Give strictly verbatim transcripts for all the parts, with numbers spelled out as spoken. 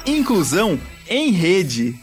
Inclusão em Rede.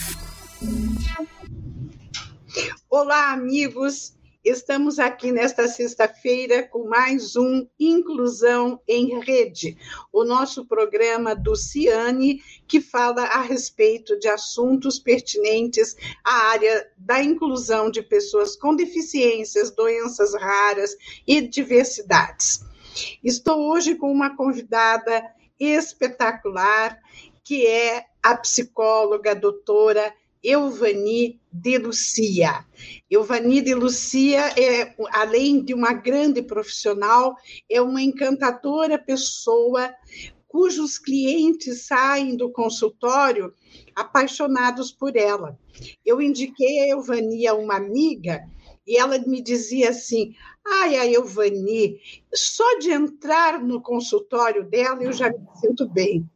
Olá, amigos! Estamos aqui nesta sexta-feira com mais um Inclusão em Rede, o nosso programa do Ciane, que fala a respeito de assuntos pertinentes à área da inclusão de pessoas com deficiências, doenças raras e diversidades. Estou hoje com uma convidada espetacular, que é a psicóloga a doutora Euvani de Lucia. Euvani de Lucia, é, além de uma grande profissional, é uma encantadora pessoa cujos clientes saem do consultório apaixonados por ela. Eu indiquei a Euvani a uma amiga e ela me dizia assim: ai, a Euvani, só de entrar no consultório dela eu já me sinto bem.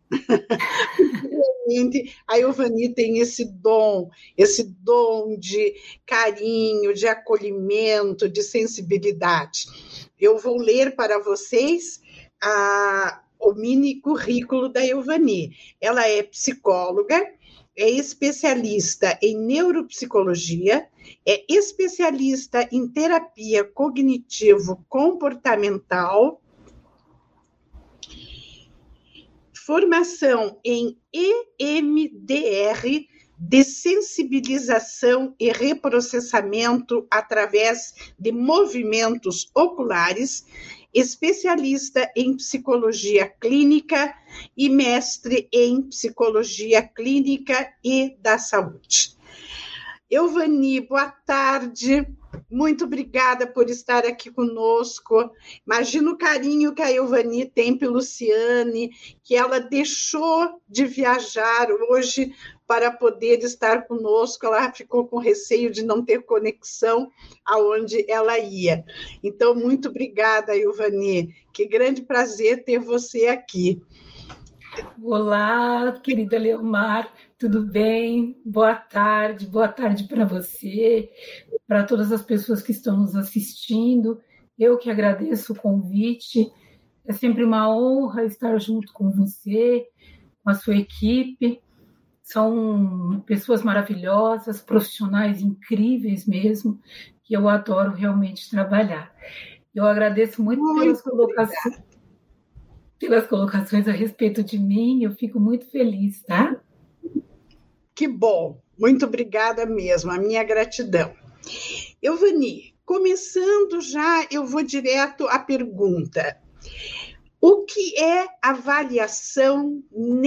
A Euvani tem esse dom, esse dom de carinho, de acolhimento, de sensibilidade. Eu vou ler para vocês a, o mini currículo da Euvani. Ela é psicóloga, é especialista em neuropsicologia, é especialista em terapia cognitivo-comportamental, formação em E M D R, de sensibilização e reprocessamento através de movimentos oculares, especialista em psicologia clínica e mestre em psicologia clínica e da saúde. Euvani, boa tarde. Muito obrigada por estar aqui conosco. Imagina o carinho que a Euvani tem pelo Ciane, que ela deixou de viajar hoje para poder estar conosco. Ela ficou com receio de não ter conexão aonde ela ia. Então, muito obrigada, Euvani. Que grande prazer ter você aqui. Olá, querida Leomar, tudo bem? Boa tarde, boa tarde para você, para todas as pessoas que estão nos assistindo. Eu que agradeço o convite, é sempre uma honra estar junto com você, com a sua equipe. São pessoas maravilhosas, profissionais incríveis mesmo, que eu adoro realmente trabalhar. Eu agradeço muito, muito pelas colocações. pelas colocações a respeito de mim, eu fico muito feliz, tá? Que bom, muito obrigada mesmo, a minha gratidão. Euvani, começando já, eu vou direto à pergunta. O que é avaliação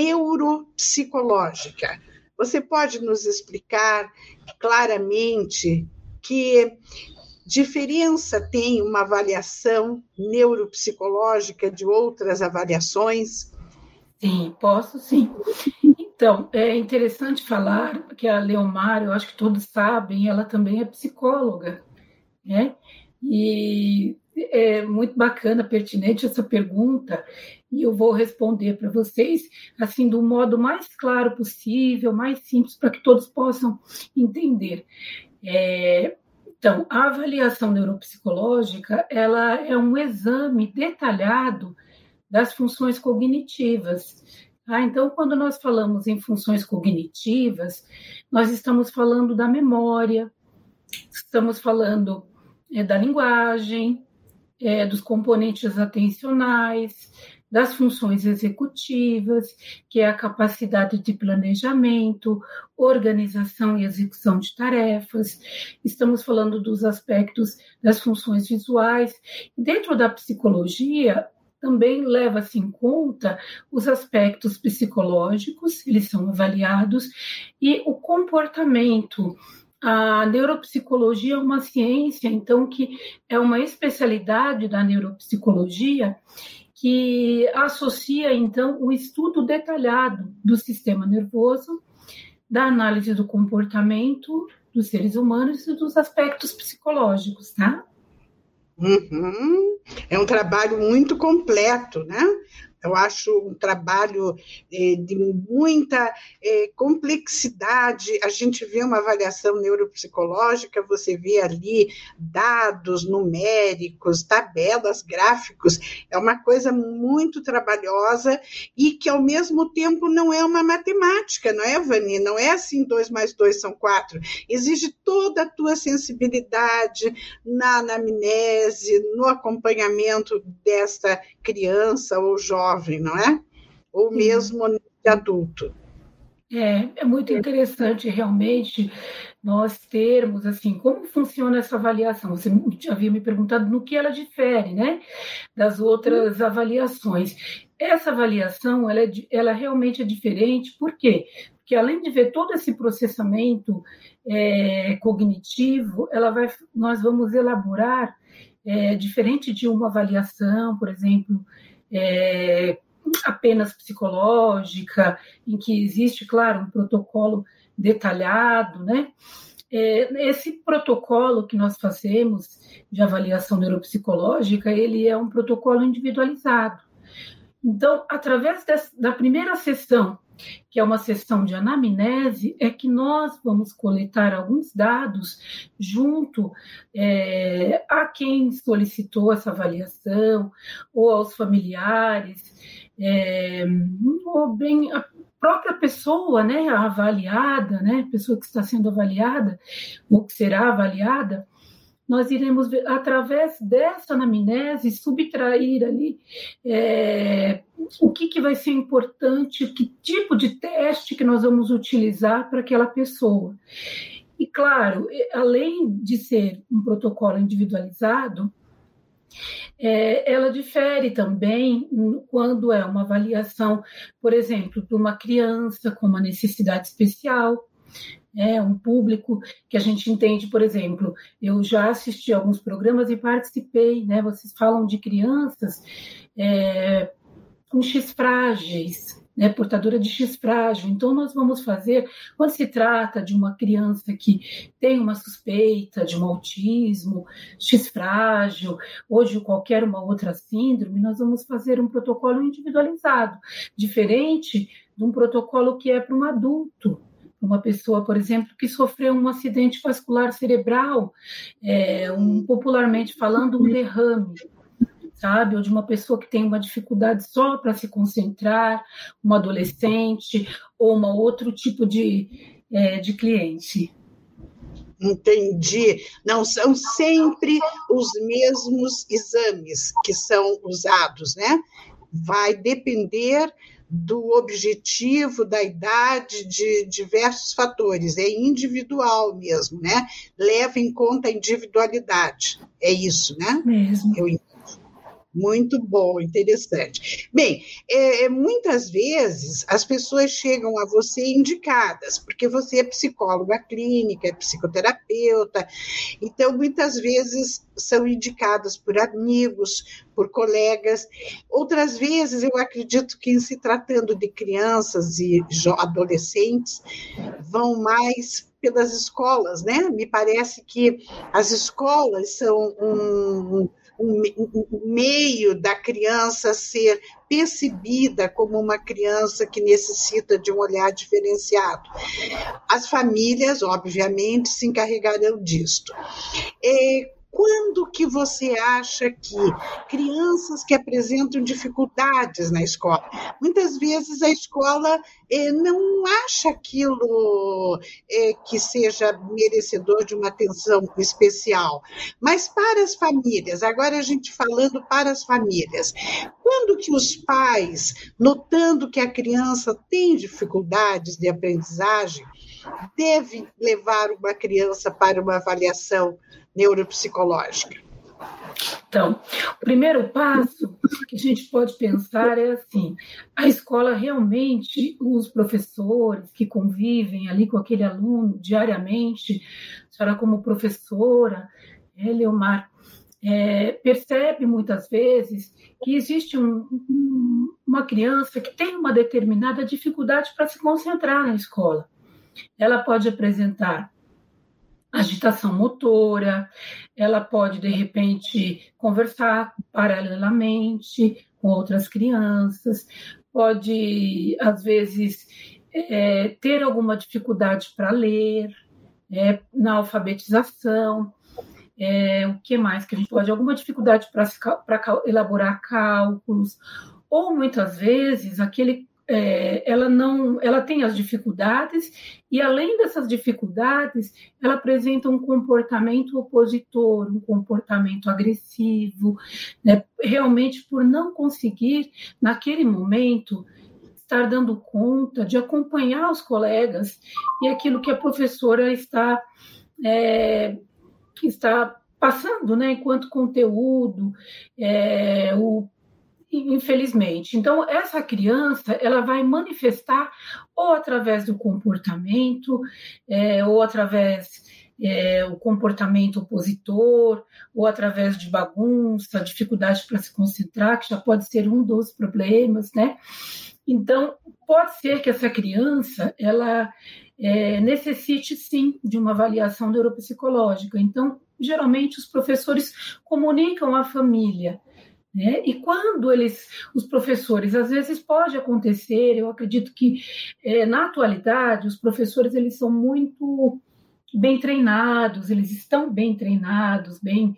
neuropsicológica? Você pode nos explicar claramente que diferença tem uma avaliação neuropsicológica de outras avaliações? Sim, posso sim. Então, é interessante falar que a Leomar, eu acho que todos sabem, ela também é psicóloga, né? E é muito bacana, pertinente essa pergunta, e eu vou responder para vocês, assim, do modo mais claro possível, mais simples, para que todos possam entender. É... Então, a avaliação neuropsicológica, ela é um exame detalhado das funções cognitivas. Tá? Então, quando nós falamos em funções cognitivas, nós estamos falando da memória, estamos falando é, da linguagem, é, dos componentes atencionais, das funções executivas, que é a capacidade de planejamento, organização e execução de tarefas. Estamos falando dos aspectos das funções visuais. Dentro da psicologia, também leva-se em conta os aspectos psicológicos, eles são avaliados, e o comportamento. A neuropsicologia é uma ciência, então, que é uma especialidade da neuropsicologia, que associa, então, o estudo detalhado do sistema nervoso, da análise do comportamento dos seres humanos e dos aspectos psicológicos, tá? Uhum. É um trabalho muito completo, né? Eu acho um trabalho eh, de muita eh, complexidade. A gente vê uma avaliação neuropsicológica, você vê ali dados numéricos, tabelas, gráficos. É uma coisa muito trabalhosa e que, ao mesmo tempo, não é uma matemática, não é, Vani? Não é assim, dois mais dois são quatro. Exige toda a tua sensibilidade na anamnese, no acompanhamento desta criança ou jovem, não é? Ou mesmo de adulto. É, é muito interessante realmente nós termos, assim, como funciona essa avaliação. Você já havia me perguntado no que ela difere, né, das outras hum. avaliações. Essa avaliação, ela, é, ela realmente é diferente, por quê? Porque além de ver todo esse processamento é, cognitivo, ela vai, nós vamos elaborar, é, diferente de uma avaliação, por exemplo, é, apenas psicológica, em que existe, claro, um protocolo detalhado, né? É, esse protocolo que nós fazemos de avaliação neuropsicológica, ele é um protocolo individualizado. Então, através dessa, da primeira sessão, que é uma sessão de anamnese, é que nós vamos coletar alguns dados junto é, a quem solicitou essa avaliação, ou aos familiares, é, ou bem a própria pessoa, né, a avaliada, né, a pessoa que está sendo avaliada, ou que será avaliada. Nós iremos, através dessa anamnese, subtrair ali é, o que, que vai ser importante, que tipo de teste que nós vamos utilizar para aquela pessoa. E, claro, além de ser um protocolo individualizado, é, ela difere também quando é uma avaliação, por exemplo, para uma criança com uma necessidade especial, é um público que a gente entende, por exemplo, eu já assisti a alguns programas e participei, né? Vocês falam de crianças é, com X frágeis, né? Portadora de X frágil. Então, nós vamos fazer, quando se trata de uma criança que tem uma suspeita de um autismo, X frágil, ou de qualquer uma outra síndrome, nós vamos fazer um protocolo individualizado, diferente de um protocolo que é para um adulto. Uma pessoa, por exemplo, que sofreu um acidente vascular cerebral, é, um, popularmente falando, um derrame, sabe? Ou de uma pessoa que tem uma dificuldade só para se concentrar, um adolescente, ou um outro tipo de, é, de cliente. Entendi. Não são sempre os mesmos exames que são usados, né? Vai depender do objetivo, da idade, de diversos fatores. É individual mesmo, né? Leva em conta a individualidade. É isso, né? Mesmo. Eu entendo. Muito bom, interessante. Bem, é, muitas vezes as pessoas chegam a você indicadas, porque você é psicóloga clínica, é psicoterapeuta, então muitas vezes são indicadas por amigos, por colegas. Outras vezes, eu acredito que, em se tratando de crianças e adolescentes, vão mais pelas escolas, né? Me parece que as escolas são um... um meio da criança ser percebida como uma criança que necessita de um olhar diferenciado. As famílias, obviamente, se encarregarão disto. É, quando que você acha que crianças que apresentam dificuldades na escola, muitas vezes a escola eh, não acha aquilo eh, que seja merecedor de uma atenção especial, mas para as famílias, agora a gente falando para as famílias, quando que os pais, notando que a criança tem dificuldades de aprendizagem, devem levar uma criança para uma avaliação neuropsicológica? Então, o primeiro passo que a gente pode pensar é assim, a escola realmente, os professores que convivem ali com aquele aluno diariamente, a senhora como professora, é, Leomar, é, percebe muitas vezes que existe um, um, uma criança que tem uma determinada dificuldade para se concentrar na escola. Ela pode apresentar agitação motora, ela pode, de repente, conversar paralelamente com outras crianças, pode, às vezes, é, ter alguma dificuldade para ler, é, na alfabetização, é, o que mais que a gente pode? Alguma dificuldade para elaborar cálculos, ou muitas vezes aquele, é, ela não, ela tem as dificuldades e além dessas dificuldades, ela apresenta um comportamento opositor, um comportamento agressivo, né, realmente por não conseguir naquele momento estar dando conta de acompanhar os colegas e aquilo que a professora está é, está passando, né, enquanto conteúdo, é, o infelizmente. Então, essa criança, ela vai manifestar ou através do comportamento, é, ou através é, o comportamento opositor, ou através de bagunça, dificuldade para se concentrar, que já pode ser um dos problemas, né? Então, pode ser que essa criança, ela é, necessite, sim, de uma avaliação neuropsicológica. Então, geralmente, os professores comunicam à família, né? E quando eles, os professores, às vezes pode acontecer, eu acredito que é, na atualidade os professores eles são muito bem treinados, eles estão bem treinados, bem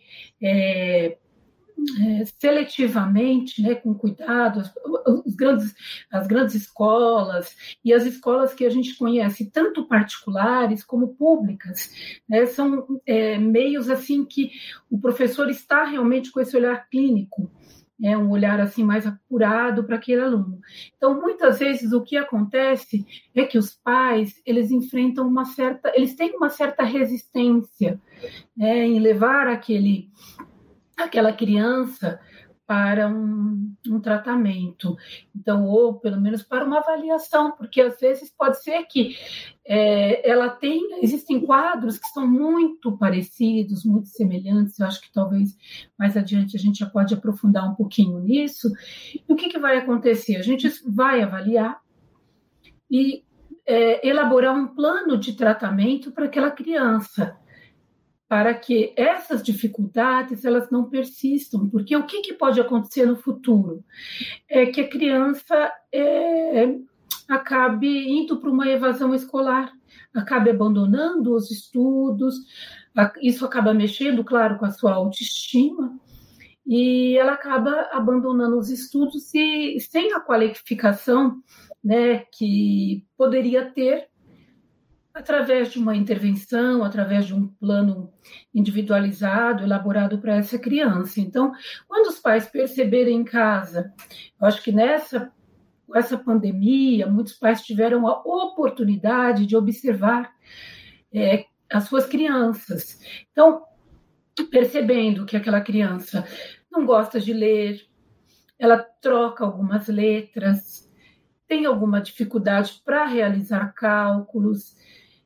é, é, seletivamente, né, com cuidado, os grandes, as grandes escolas e as escolas que a gente conhece, tanto particulares como públicas, né, são é, meios assim que o professor está realmente com esse olhar clínico, é um olhar assim mais apurado para aquele aluno. Então, muitas vezes o que acontece é que os pais eles enfrentam uma certa, eles têm uma certa resistência, né, em levar aquele, aquela criança para um, um tratamento, então, ou pelo menos para uma avaliação, porque às vezes pode ser que é, ela tenha, existem quadros que são muito parecidos, muito semelhantes, eu acho que talvez mais adiante a gente já pode aprofundar um pouquinho nisso. E o que, que vai acontecer? A gente vai avaliar e é, elaborar um plano de tratamento para aquela criança, para que essas dificuldades elas não persistam, porque o que, que pode acontecer no futuro? É que a criança é, acabe indo para uma evasão escolar, acabe abandonando os estudos, isso acaba mexendo, claro, com a sua autoestima, e ela acaba abandonando os estudos e sem a qualificação, né, que poderia ter através de uma intervenção, através de um plano individualizado, elaborado para essa criança. Então, quando os pais perceberem em casa, eu acho que nessa essa pandemia, muitos pais tiveram a oportunidade de observar é, as suas crianças. Então, percebendo que aquela criança não gosta de ler, ela troca algumas letras, tem alguma dificuldade para realizar cálculos,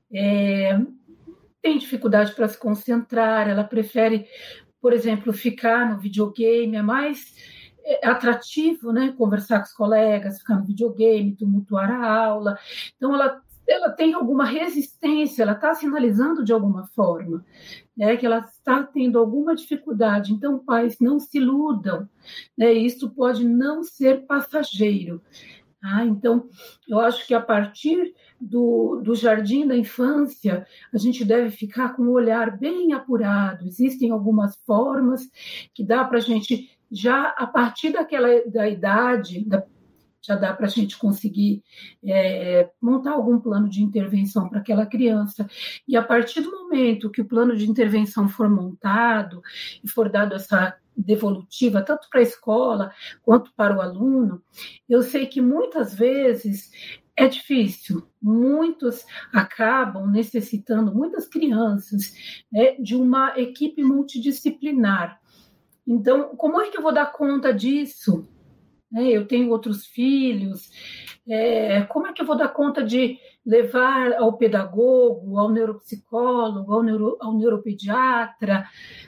É, tem dificuldade para se concentrar, ela prefere, por exemplo, ficar no videogame, é mais atrativo, né, conversar com os colegas, ficar no videogame, tumultuar a aula. Então, ela, ela tem alguma resistência, ela está sinalizando de alguma forma, né, que ela está tendo alguma dificuldade. Então, pais, não se iludam, né, isso pode não ser passageiro. Ah, então, eu acho que a partir do, do jardim da infância, a gente deve ficar com um olhar bem apurado. Existem algumas formas que dá para a gente, já a partir daquela da idade, da, já dá para a gente conseguir é, montar algum plano de intervenção para aquela criança. E a partir do momento que o plano de intervenção for montado e for dado essa devolutiva, tanto para a escola quanto para o aluno, eu sei que muitas vezes é difícil, muitos acabam necessitando, muitas crianças, né, de uma equipe multidisciplinar. Então, como é que eu vou dar conta disso? Eu tenho outros filhos, é, como é que eu vou dar conta de levar ao pedagogo, ao neuropsicólogo, ao, neuro, ao neuropediatra,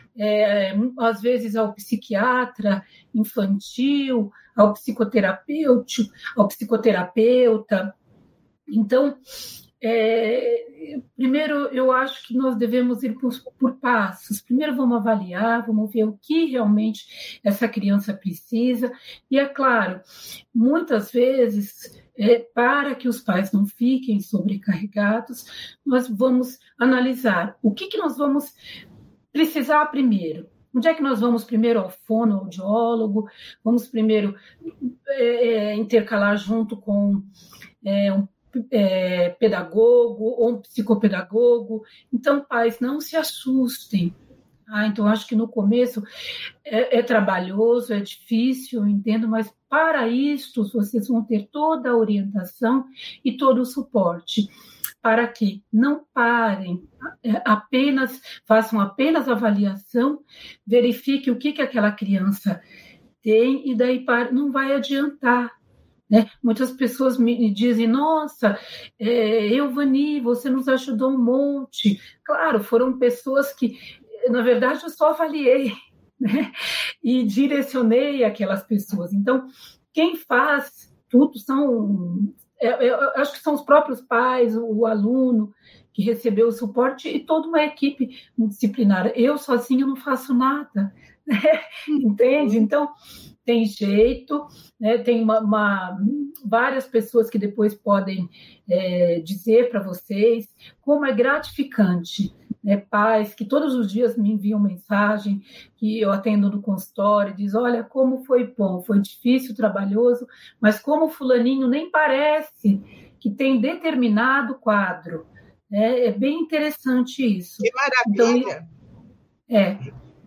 É, às vezes ao psiquiatra infantil, ao psicoterapeuta, ao psicoterapeuta. Então, É, primeiro, eu acho que nós devemos ir por, por passos. Primeiro, vamos avaliar, vamos ver o que realmente essa criança precisa. E, é claro, muitas vezes, é, para que os pais não fiquem sobrecarregados, nós vamos analisar o que, que nós vamos precisar primeiro. Onde é que nós vamos primeiro ao fonoaudiólogo? Vamos primeiro é, intercalar junto com é, um É, pedagogo ou um psicopedagogo. Então, pais, não se assustem. Ah, então, acho que no começo é, é trabalhoso, é difícil, eu entendo, mas para isto vocês vão ter toda a orientação e todo o suporte para que não parem, apenas façam apenas avaliação, verifiquem o que, que aquela criança tem e daí não vai adiantar. Né? Muitas pessoas me dizem, nossa, é, eu, Vani, você nos ajudou um monte. Claro, foram pessoas que, na verdade, eu só avaliei, né? E direcionei aquelas pessoas. Então, quem faz tudo são, eu, eu acho que são os próprios pais, o, o aluno que recebeu o suporte e toda uma equipe multidisciplinar. Eu sozinha não faço nada, né? Entende? Então, tem jeito, né? Tem uma, uma, várias pessoas que depois podem é, dizer para vocês como é gratificante, né? Pais que todos os dias me enviam mensagem, que eu atendo no consultório, diz, olha, como foi bom, foi difícil, trabalhoso, mas como fulaninho nem parece que tem determinado quadro. Né? É bem interessante isso. Que maravilha! Então, é...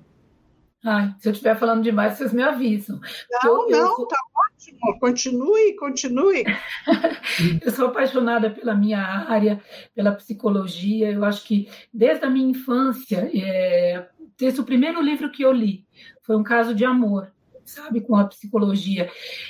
Ai, se eu estiver falando demais, vocês me avisam. Não, eu, não, está sou... ótimo. Continue, continue. Eu sou apaixonada pela minha área, pela psicologia. Eu acho que desde a minha infância, é... desde o primeiro livro que eu li, foi um caso de amor, sabe, com a psicologia.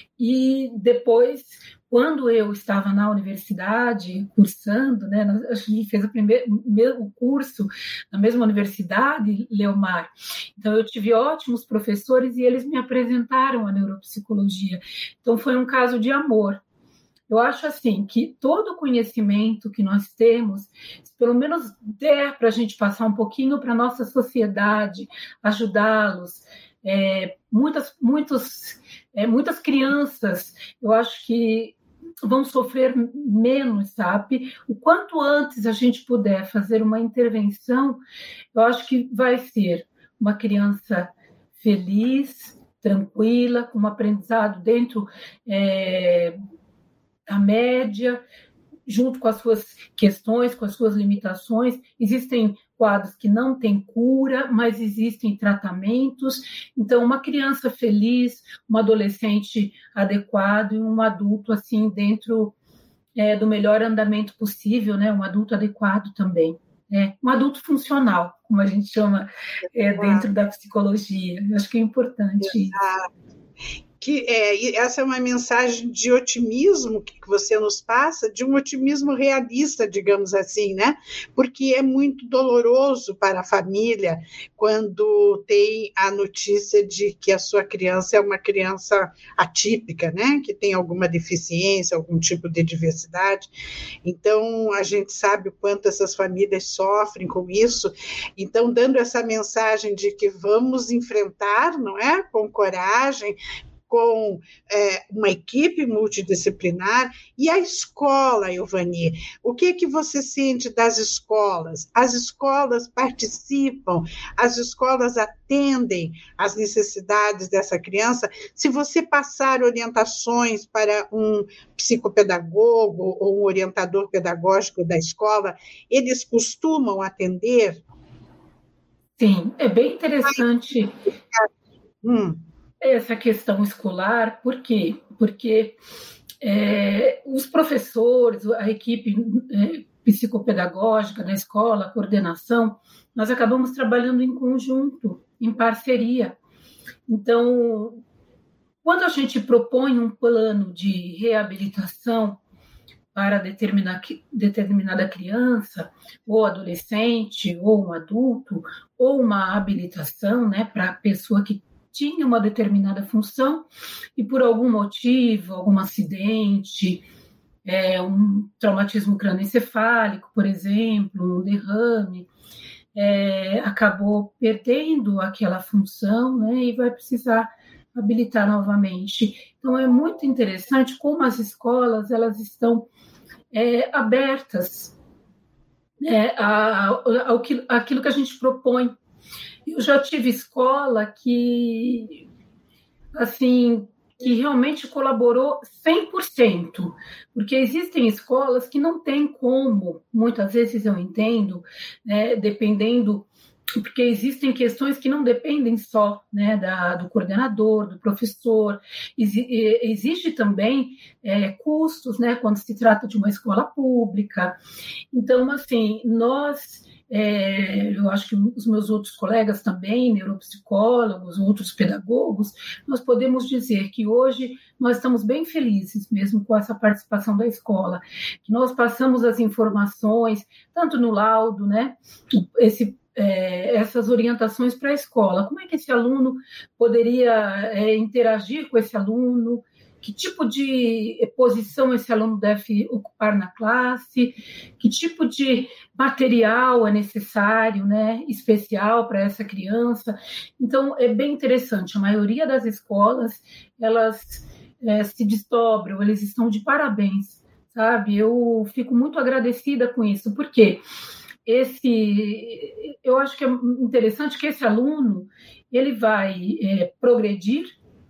E depois, quando eu estava na universidade, cursando, né, a gente fez o primeiro o curso na mesma universidade, Leomar. Então, eu tive ótimos professores e eles me apresentaram a neuropsicologia. Então, foi um caso de amor. Eu acho assim que todo o conhecimento que nós temos, se pelo menos der para a gente passar um pouquinho para a nossa sociedade, ajudá-los, é, muitas, muitos, é, muitas crianças, eu acho que vão sofrer menos, sabe? O quanto antes a gente puder fazer uma intervenção, eu acho que vai ser uma criança feliz, tranquila, com um aprendizado dentro é, da média, junto com as suas questões, com as suas limitações. Existem quadros que não têm cura, mas existem tratamentos. Então, uma criança feliz, um adolescente adequado e um adulto, assim, dentro é, do melhor andamento possível, né? Um adulto adequado também. É, um adulto funcional, como a gente chama é, dentro da psicologia. Eu acho que é importante Exato. isso. Que é, essa é uma mensagem de otimismo que você nos passa, de um otimismo realista, digamos assim, né? Porque é muito doloroso para a família quando tem a notícia de que a sua criança é uma criança atípica, né? Que tem alguma deficiência, algum tipo de diversidade. Então, a gente sabe o quanto essas famílias sofrem com isso. Então, dando essa mensagem de que vamos enfrentar, não é? Com coragem, com é, uma equipe multidisciplinar. E a escola, Ilvani, o que, que você sente das escolas? As escolas participam, as escolas atendem às necessidades dessa criança? Se você passar orientações para um psicopedagogo ou um orientador pedagógico da escola, eles costumam atender? Sim, é bem interessante. Hum. Essa questão escolar, por quê? Porque é, os professores, a equipe é, psicopedagógica da escola, a coordenação, nós acabamos trabalhando em conjunto, em parceria. Então, quando a gente propõe um plano de reabilitação para determinar, determinada criança, ou adolescente, ou um adulto, ou uma habilitação, né, para a pessoa que tinha uma determinada função e por algum motivo, algum acidente, é, um traumatismo crânioencefálico, por exemplo, um derrame, é, acabou perdendo aquela função, né, e vai precisar habilitar novamente. Então, é muito interessante como as escolas elas estão é, abertas, né, ao, aquilo que a gente propõe. Eu já tive escola que, assim, que realmente colaborou cem por cento, porque existem escolas que não têm como, muitas vezes eu entendo, né, dependendo, porque existem questões que não dependem só, né, da, do coordenador, do professor, existe também é, custos, né, quando se trata de uma escola pública. Então, assim, nós... É, eu acho que os meus outros colegas também, neuropsicólogos, outros pedagogos, nós podemos dizer que hoje nós estamos bem felizes mesmo com essa participação da escola, que nós passamos as informações, tanto no laudo, né, esse, é, essas orientações para a escola, como é que esse aluno poderia é, interagir com esse aluno, que tipo de posição esse aluno deve ocupar na classe, que tipo de material é necessário, né, especial para essa criança. Então, é bem interessante. A maioria das escolas, elas é, se desdobram, eles estão de parabéns, sabe? Eu fico muito agradecida com isso, porque esse, eu acho que é interessante que esse aluno, ele vai é, progredir,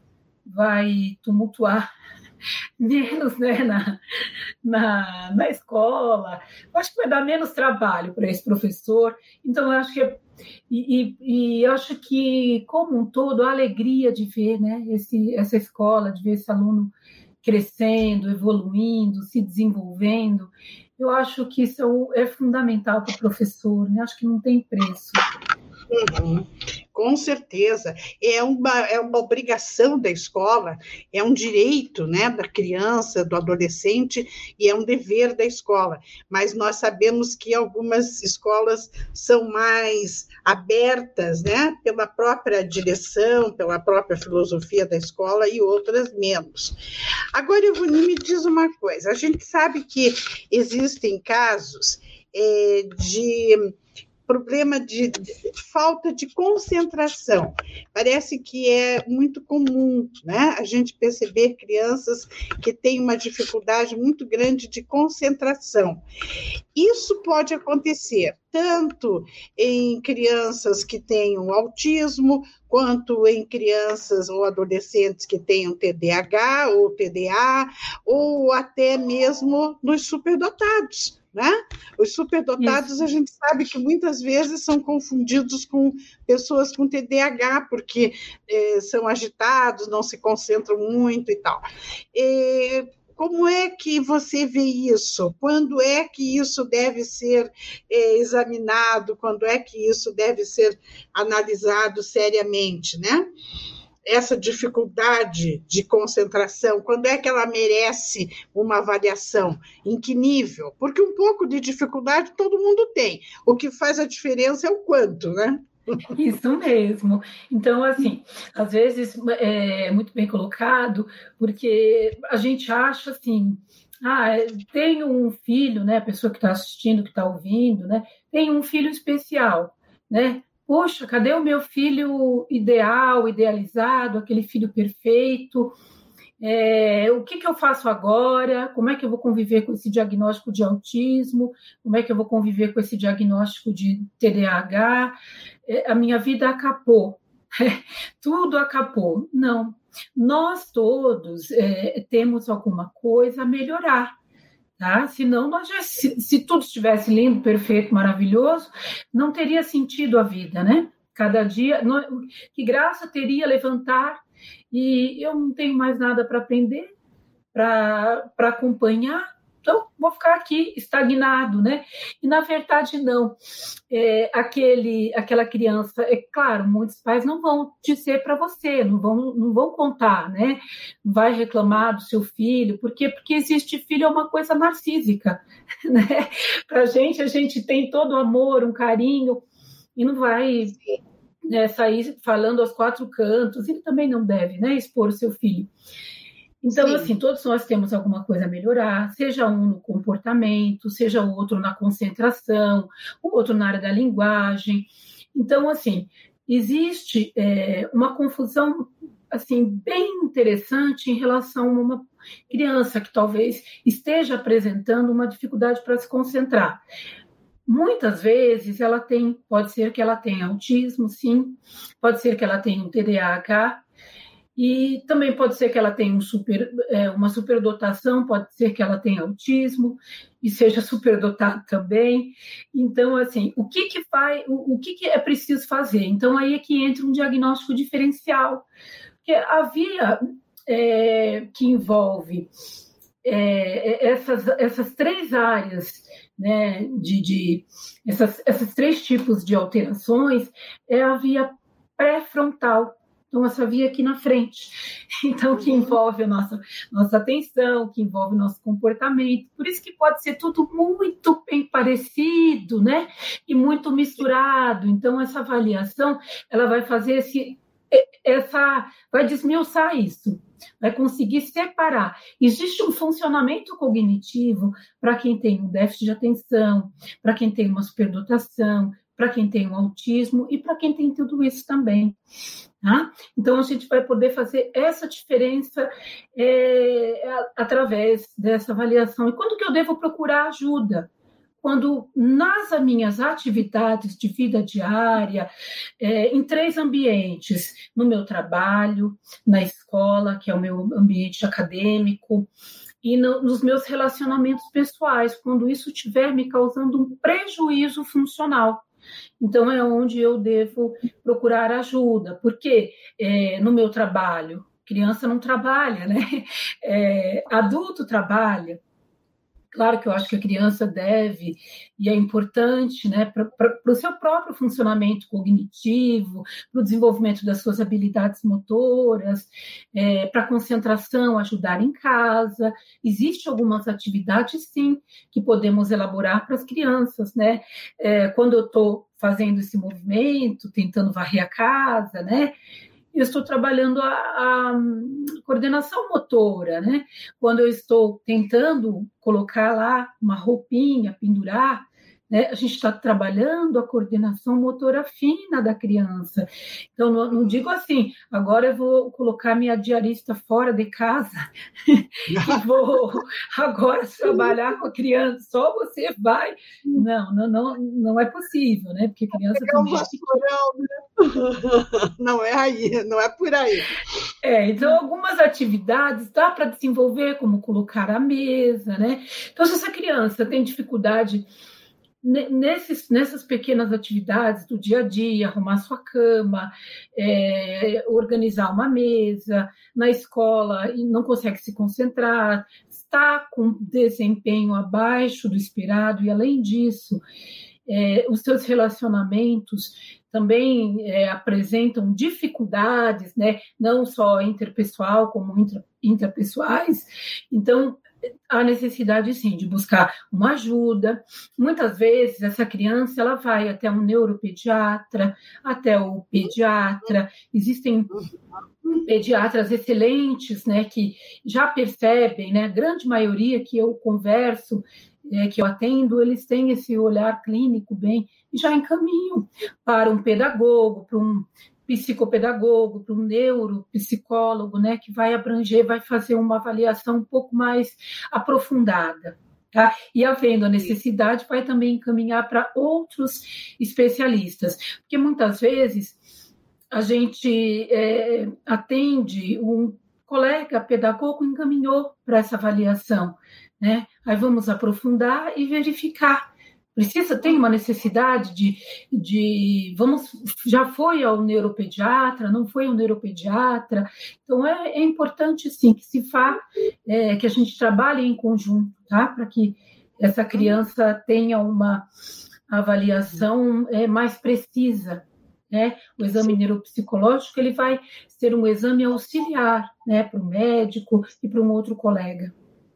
vai tumultuar menos, né, na, na, na escola. Eu acho que vai dar menos trabalho para esse professor. Então, eu acho que... É, e, e, e eu acho que, como um todo, a alegria de ver, né, esse, essa escola, de ver esse aluno crescendo, evoluindo, se desenvolvendo, eu acho que isso é fundamental para o professor, né? Acho que não tem preço. Uhum. Com certeza, é uma, é uma obrigação da escola, é um direito, né, da criança, do adolescente, e é um dever da escola, mas nós sabemos que algumas escolas são mais abertas, né, pela própria direção, pela própria filosofia da escola, e outras menos. Agora, Ivone, me diz uma coisa, a gente sabe que existem casos é, de... problema de, de falta de concentração. Parece que é muito comum, né, a gente perceber crianças que têm uma dificuldade muito grande de concentração. Isso pode acontecer tanto em crianças que tenham autismo, quanto em crianças ou adolescentes que tenham T D A H ou T D A, ou até mesmo nos superdotados. Né? Os superdotados, Isso. A gente sabe que muitas vezes são confundidos com pessoas com T D A H, porque eh, são agitados, não se concentram muito e tal. E como é que você vê isso? Quando é que isso deve ser eh, examinado? Quando é que isso deve ser analisado seriamente, né? Essa dificuldade de concentração, quando é que ela merece uma avaliação? Em que nível? Porque um pouco de dificuldade todo mundo tem. O que faz a diferença é o quanto, né? Isso mesmo. Então, assim, às vezes é muito bem colocado, porque a gente acha assim, ah, tem um filho, né? A pessoa que está assistindo, que está ouvindo, né? Tem um filho especial, né? Poxa, cadê o meu filho ideal, idealizado, aquele filho perfeito? É, o que, que eu faço agora? Como é que eu vou conviver com esse diagnóstico de autismo? Como é que eu vou conviver com esse diagnóstico de T D A H? É, a minha vida acabou. Tudo acabou. Não. Nós todos é, temos alguma coisa a melhorar. Tá? Senão, nós já, se, se tudo estivesse lindo, perfeito, maravilhoso, não teria sentido a vida, né? Cada dia, não, que graça teria levantar e eu não tenho mais nada para aprender, para acompanhar, então vou ficar aqui estagnado, né? E na verdade não. É, aquele, aquela criança, é claro, muitos pais não vão dizer para você, não vão, não vão contar, né? Vai reclamar do seu filho, por quê? Porque existe filho é uma coisa narcísica, né? Para a gente, a gente tem todo o amor, um carinho, e não vai, né, sair falando aos quatro cantos, ele também não deve, né, expor o seu filho. Então, Sim. assim, todos nós temos alguma coisa a melhorar, seja um no comportamento, seja o outro na concentração, o outro na área da linguagem. Então, assim, existe é, uma confusão assim, bem interessante em relação a uma criança que talvez esteja apresentando uma dificuldade para se concentrar. Muitas vezes ela tem, pode ser que ela tenha autismo, sim, pode ser que ela tenha um T D A H, e também pode ser que ela tenha um super, é, uma superdotação, pode ser que ela tenha autismo e seja superdotada também. Então, assim, o que que faz, o, o que que é preciso fazer? Então, aí é que entra um diagnóstico diferencial, porque a via é, que envolve é, essas, essas três áreas, né, de, de essas, esses três tipos de alterações, é a via pré-frontal. Então, essa via aqui na frente. Então, que envolve a nossa, nossa atenção, que envolve o nosso comportamento. Por isso que pode ser tudo muito bem parecido, né? E muito misturado. Então, essa avaliação, ela vai fazer esse, essa, vai desmiuçar isso, vai conseguir separar. Existe um funcionamento cognitivo para quem tem um déficit de atenção, para quem tem uma superdotação, para quem tem um autismo e para quem tem tudo isso também. Tá? Então, a gente vai poder fazer essa diferença é, através dessa avaliação. E quando que eu devo procurar ajuda? Quando nas minhas atividades de vida diária, é, em três ambientes, no meu trabalho, na escola, que é o meu ambiente acadêmico, e no, nos meus relacionamentos pessoais, quando isso estiver me causando um prejuízo funcional. Então, é onde eu devo procurar ajuda, porque é, no meu trabalho, criança não trabalha, né? É, adulto trabalha. Claro que eu acho que a criança deve, e é importante, né, para o seu próprio funcionamento cognitivo, para o desenvolvimento das suas habilidades motoras, é, para a concentração, ajudar em casa. Existem algumas atividades, sim, que podemos elaborar para as crianças, né? É, quando eu estou fazendo esse movimento, tentando varrer a casa, né? Eu estou trabalhando a, a coordenação motora, né? Quando eu estou tentando colocar lá uma roupinha, pendurar, né? A gente está trabalhando a coordenação motora fina da criança. Então, não, não digo assim, agora eu vou colocar minha diarista fora de casa e vou agora trabalhar com a criança, só você vai. Não, não, não, não é possível, né? Porque a criança também é pequena. Não é aí, não é por aí. É, então, algumas atividades dá para desenvolver, como colocar a mesa, né? Então, se essa criança tem dificuldade Nesses, nessas pequenas atividades do dia a dia, arrumar sua cama, é, organizar uma mesa, na escola e não consegue se concentrar, está com desempenho abaixo do esperado e, além disso, é, os seus relacionamentos também é, apresentam dificuldades, né? Não só interpessoal, como intra, intrapessoais. Então, há necessidade, sim, de buscar uma ajuda. Muitas vezes, essa criança ela vai até um neuropediatra, até o pediatra. Existem pediatras excelentes, né, que já percebem, né, a grande maioria que eu converso, é, que eu atendo, eles têm esse olhar clínico bem e já encaminham para um pedagogo, para um psicopedagogo, para um neuropsicólogo, né, que vai abranger, vai fazer uma avaliação um pouco mais aprofundada. Tá? E, havendo a necessidade, vai também encaminhar para outros especialistas, porque muitas vezes a gente é, atende um colega pedagogo encaminhou para essa avaliação, né? Aí vamos aprofundar e verificar. Precisa, tem uma necessidade de, de vamos, já foi ao neuropediatra, não foi ao neuropediatra. Então, é, é importante, sim, que se faça, é, que a gente trabalhe em conjunto, tá? Para que essa criança tenha uma avaliação é, mais precisa, né? O exame neuropsicológico, ele vai ser um exame auxiliar, né, para o médico e para um outro colega.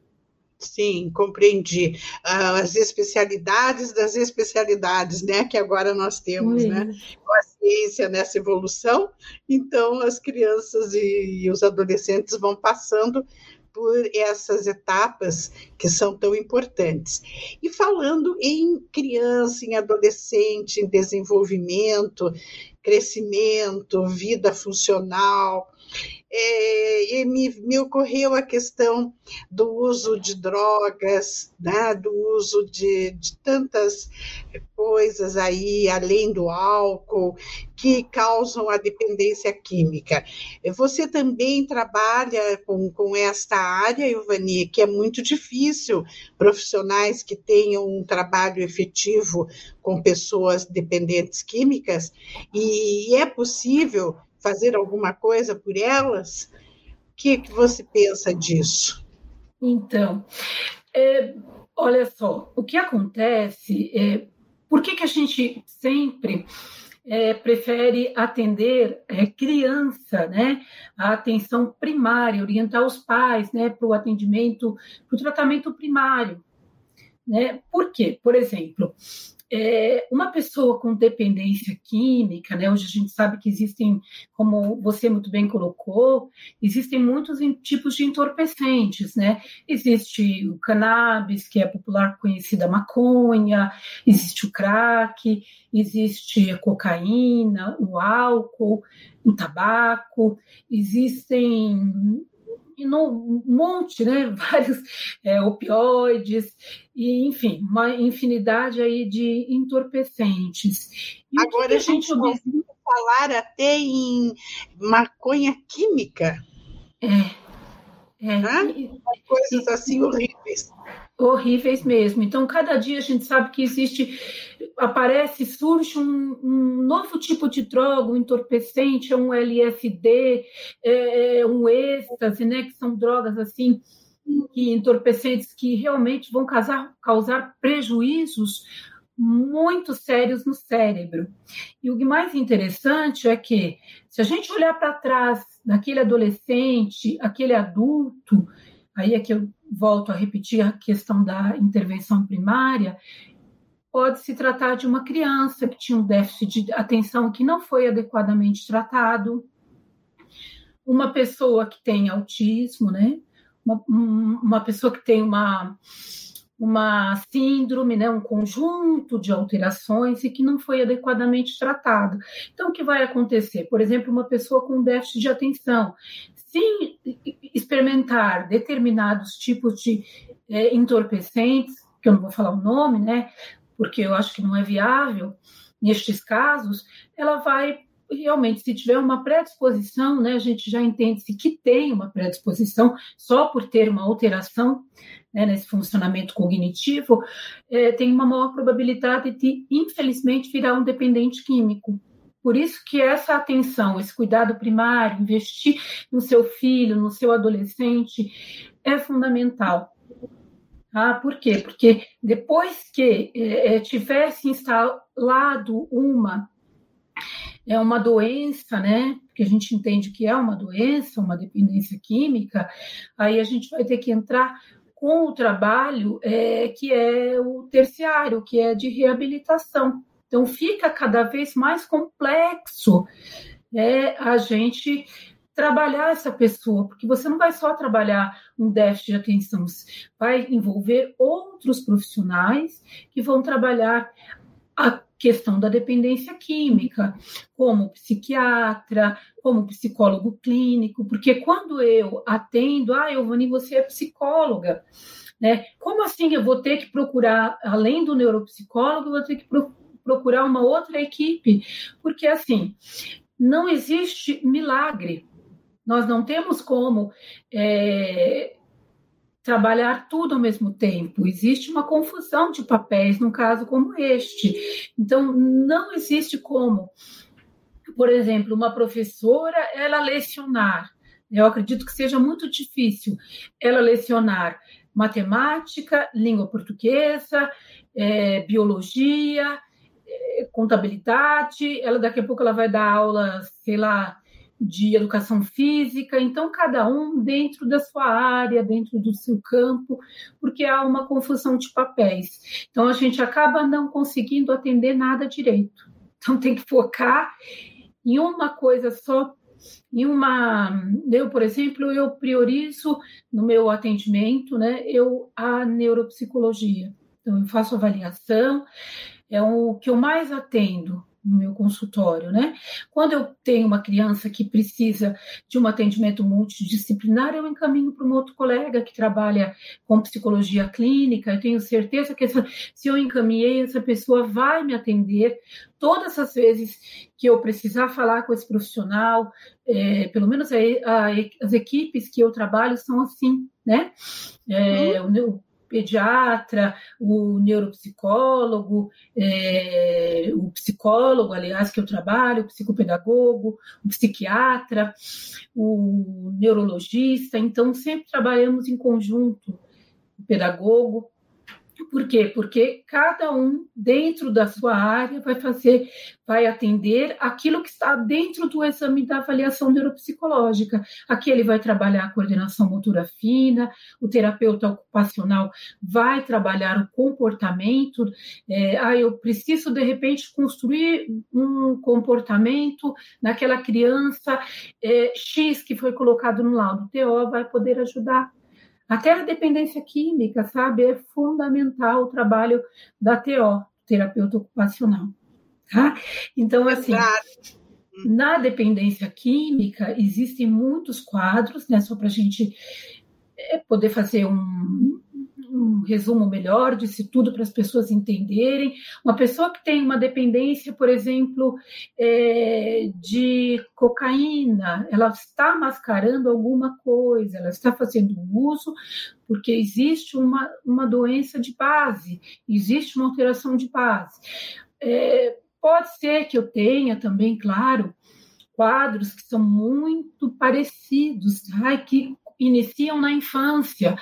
Sim, compreendi. As especialidades das especialidades, né, que agora nós temos, Sim. né, com a ciência nessa evolução, então as crianças e, e os adolescentes vão passando por essas etapas que são tão importantes. E falando em criança, em adolescente, em desenvolvimento, crescimento, vida funcional, é, e me, me ocorreu a questão do uso de drogas, né, do uso de, de tantas coisas aí, além do álcool, que causam a dependência química. Você também trabalha com, com esta área, Ivani, que é muito difícil, profissionais que tenham um trabalho efetivo com pessoas dependentes químicas, e é possível fazer alguma coisa por elas? O que, que você pensa disso? Então, é, olha só, o que acontece é, por que, que a gente sempre é, prefere atender é, criança, né? A atenção primária, orientar os pais, né, para o atendimento, para o tratamento primário, né? Por quê? Por exemplo, É, uma pessoa com dependência química, né, hoje a gente sabe que existem, como você muito bem colocou, existem muitos tipos de entorpecentes, né? Existe o cannabis, que é popular conhecida maconha, existe o crack, existe a cocaína, o álcool, o tabaco, existem um monte, né, vários é, opioides, e, enfim, uma infinidade aí de entorpecentes. E agora a gente ouviu falar até em maconha química. É. É, e, coisas assim horríveis. Horríveis mesmo. Então, cada dia a gente sabe que existe, aparece, surge um, um novo tipo de droga, um entorpecente, um L S D, é, um êxtase, né, que são drogas assim, que, entorpecentes que realmente vão causar, causar prejuízos muito sérios no cérebro. E o mais interessante é que, se a gente olhar para trás daquele adolescente, aquele adulto, aí é que eu volto a repetir a questão da intervenção primária, pode se tratar de uma criança que tinha um déficit de atenção que não foi adequadamente tratado, uma pessoa que tem autismo, né? uma, uma pessoa que tem uma... uma síndrome, né, um conjunto de alterações e que não foi adequadamente tratado. Então, o que vai acontecer? Por exemplo, uma pessoa com déficit de atenção, se experimentar determinados tipos de é, entorpecentes, que eu não vou falar o nome, né, porque eu acho que não é viável, nestes casos, ela vai realmente, se tiver uma predisposição, né, a gente já entende-se que tem uma predisposição só por ter uma alteração, né, nesse funcionamento cognitivo, é, tem uma maior probabilidade de, infelizmente, virar um dependente químico. Por isso que essa atenção, esse cuidado primário, investir no seu filho, no seu adolescente, é fundamental. Ah, por quê? Porque depois que é, tivesse instalado uma é uma doença, né? Que a gente entende que é uma doença, uma dependência química, aí a gente vai ter que entrar com o trabalho é, que é o terciário, que é de reabilitação. Então, fica cada vez mais complexo é, a gente trabalhar essa pessoa, porque você não vai só trabalhar um déficit de atenção, vai envolver outros profissionais que vão trabalhar a questão da dependência química, como psiquiatra, como psicólogo clínico, porque quando eu atendo, ah, Ivani, você é psicóloga, né? Como assim eu vou ter que procurar, além do neuropsicólogo, eu vou ter que pro, procurar uma outra equipe? Porque, assim, não existe milagre. Nós não temos como... É, trabalhar tudo ao mesmo tempo. Existe uma confusão de papéis num caso como este. Então, não existe como, por exemplo, uma professora, ela lecionar. Eu acredito que seja muito difícil ela lecionar matemática, língua portuguesa, é, biologia, é, contabilidade. Ela, daqui a pouco, ela vai dar aula, sei lá, de educação física, então cada um dentro da sua área, dentro do seu campo, porque há uma confusão de papéis. Então a gente acaba não conseguindo atender nada direito. Então tem que focar em uma coisa só em uma, eu, por exemplo, eu priorizo no meu atendimento, né, eu, a neuropsicologia. Então, eu faço avaliação, é o que eu mais atendo no meu consultório, né? Quando eu tenho uma criança que precisa de um atendimento multidisciplinar, eu encaminho para um outro colega que trabalha com psicologia clínica. Eu tenho certeza que essa, se eu encaminhei, essa pessoa vai me atender todas as vezes que eu precisar falar com esse profissional. É, pelo menos a, a, as equipes que eu trabalho são assim, né? É, uhum. o, pediatra, o neuropsicólogo, é, o psicólogo, aliás, que eu trabalho, o psicopedagogo, o psiquiatra, o neurologista. Então, sempre trabalhamos em conjunto, o pedagogo. Por quê? Porque cada um, dentro da sua área, vai fazer, vai atender aquilo que está dentro do exame da avaliação neuropsicológica. Aqui ele vai trabalhar a coordenação motora fina, o terapeuta ocupacional vai trabalhar o comportamento. É, ah, eu preciso, de repente, construir um comportamento naquela criança é, X que foi colocado no laudo. O T O vai poder ajudar. Até a dependência química, sabe? É fundamental o trabalho da T O, terapeuta ocupacional. Tá? Então, assim, na dependência química, existem muitos quadros, né? Só para a gente poder fazer um, um resumo melhor disso tudo, para as pessoas entenderem. Uma pessoa que tem uma dependência, por exemplo, é, de cocaína, ela está mascarando alguma coisa, ela está fazendo uso porque existe uma, uma doença de base, existe uma alteração de base. É, pode ser que eu tenha também, claro, quadros que são muito parecidos, tá? Que iniciam na infância,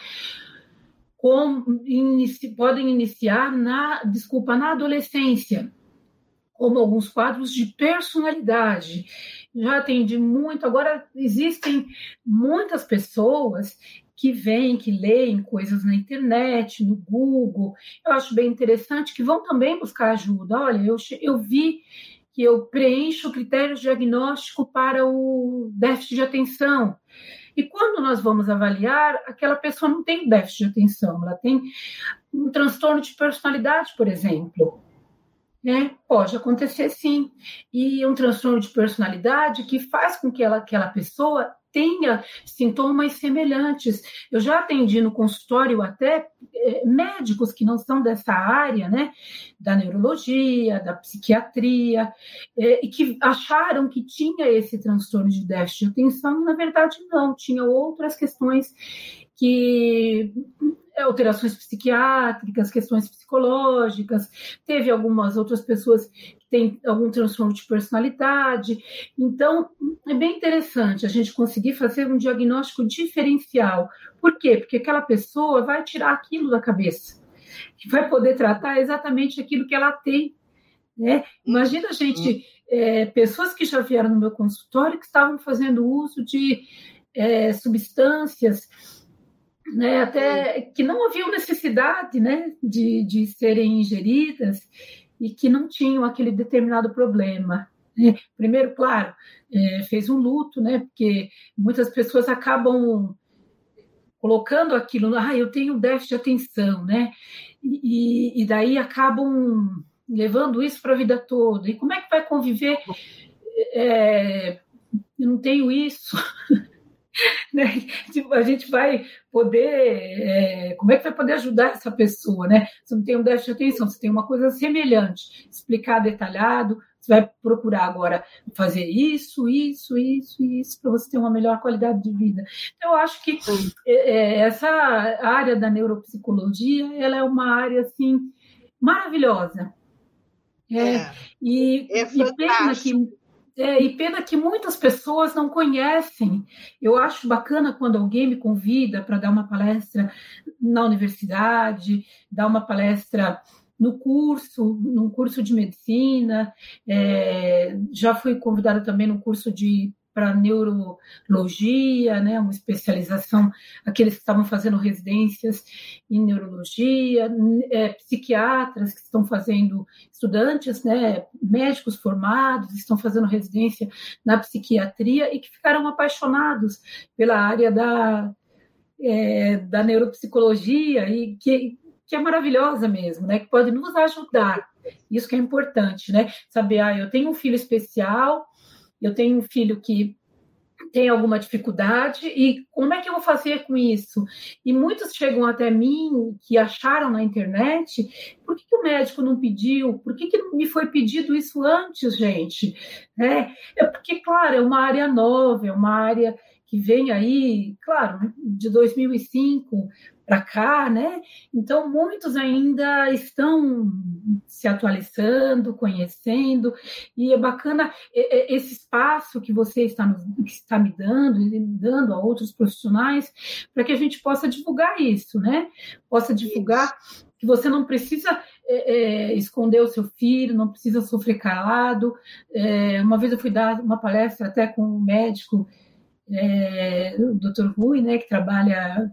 com, inici, podem iniciar na, desculpa, na adolescência, como alguns quadros de personalidade. Já atendi muito, agora existem muitas pessoas que vêm, que leem coisas na internet, no Google, eu acho bem interessante, que vão também buscar ajuda. Olha, eu, eu vi que eu preencho critérios diagnósticos para o déficit de atenção. E quando nós vamos avaliar, aquela pessoa não tem déficit de atenção, ela tem um transtorno de personalidade, por exemplo. Né? Pode acontecer, sim. E um transtorno de personalidade que faz com que ela, aquela pessoa tenha sintomas semelhantes. Eu já atendi no consultório até é, médicos que não são dessa área, né, da neurologia, da psiquiatria, é, e que acharam que tinha esse transtorno de déficit de atenção, e na verdade não, tinha outras questões que... alterações psiquiátricas, questões psicológicas, teve algumas outras pessoas que têm algum transtorno de personalidade. Então, é bem interessante a gente conseguir fazer um diagnóstico diferencial. Por quê? Porque aquela pessoa vai tirar aquilo da cabeça, que vai poder tratar exatamente aquilo que ela tem. Né? Imagina a gente, é, pessoas que já vieram no meu consultório que estavam fazendo uso de é, substâncias, né, até que não haviam necessidade, né, de, de serem ingeridas e que não tinham aquele determinado problema. Né? Primeiro, claro, é, fez um luto, né, porque muitas pessoas acabam colocando aquilo, ah, eu tenho déficit de atenção, né, e, e daí acabam levando isso para a vida toda. E como é que vai conviver? É, eu não tenho isso. Né? Tipo, a gente vai poder, é, como é que vai poder ajudar essa pessoa, né? Você não tem um déficit de atenção, você tem uma coisa semelhante, explicar detalhado, você vai procurar agora fazer isso, isso, isso, isso, para você ter uma melhor qualidade de vida. Então, eu acho que é, essa área da neuropsicologia, ela é uma área, assim, maravilhosa. É, é, e, é e pena que É, e pena que muitas pessoas não conhecem. Eu acho bacana quando alguém me convida para dar uma palestra na universidade, dar uma palestra no curso, num curso de medicina. É, já fui convidada também num curso de para neurologia, né, uma especialização, aqueles que estavam fazendo residências em neurologia, é, psiquiatras que estão fazendo, estudantes, né, médicos formados, estão fazendo residência na psiquiatria e que ficaram apaixonados pela área da, é, da neuropsicologia e que, que é maravilhosa mesmo, né, que pode nos ajudar. Isso que é importante, né, saber, ah, eu tenho um filho especial, eu tenho um filho que tem alguma dificuldade e como é que eu vou fazer com isso? E muitos chegam até mim que acharam na internet, por que, que o médico não pediu? Por que, que não me foi pedido isso antes, gente? É, é porque, claro, é uma área nova, é uma área que vem aí, claro, de dois mil e cinco para cá, né? Então, muitos ainda estão se atualizando, conhecendo, e é bacana esse espaço que você está, que está me dando, e dando a outros profissionais, para que a gente possa divulgar isso, né? Possa divulgar que você não precisa é, é, esconder o seu filho, não precisa sofrer calado. É, uma vez eu fui dar uma palestra até com um médico, é, o doutor Rui, né, que trabalha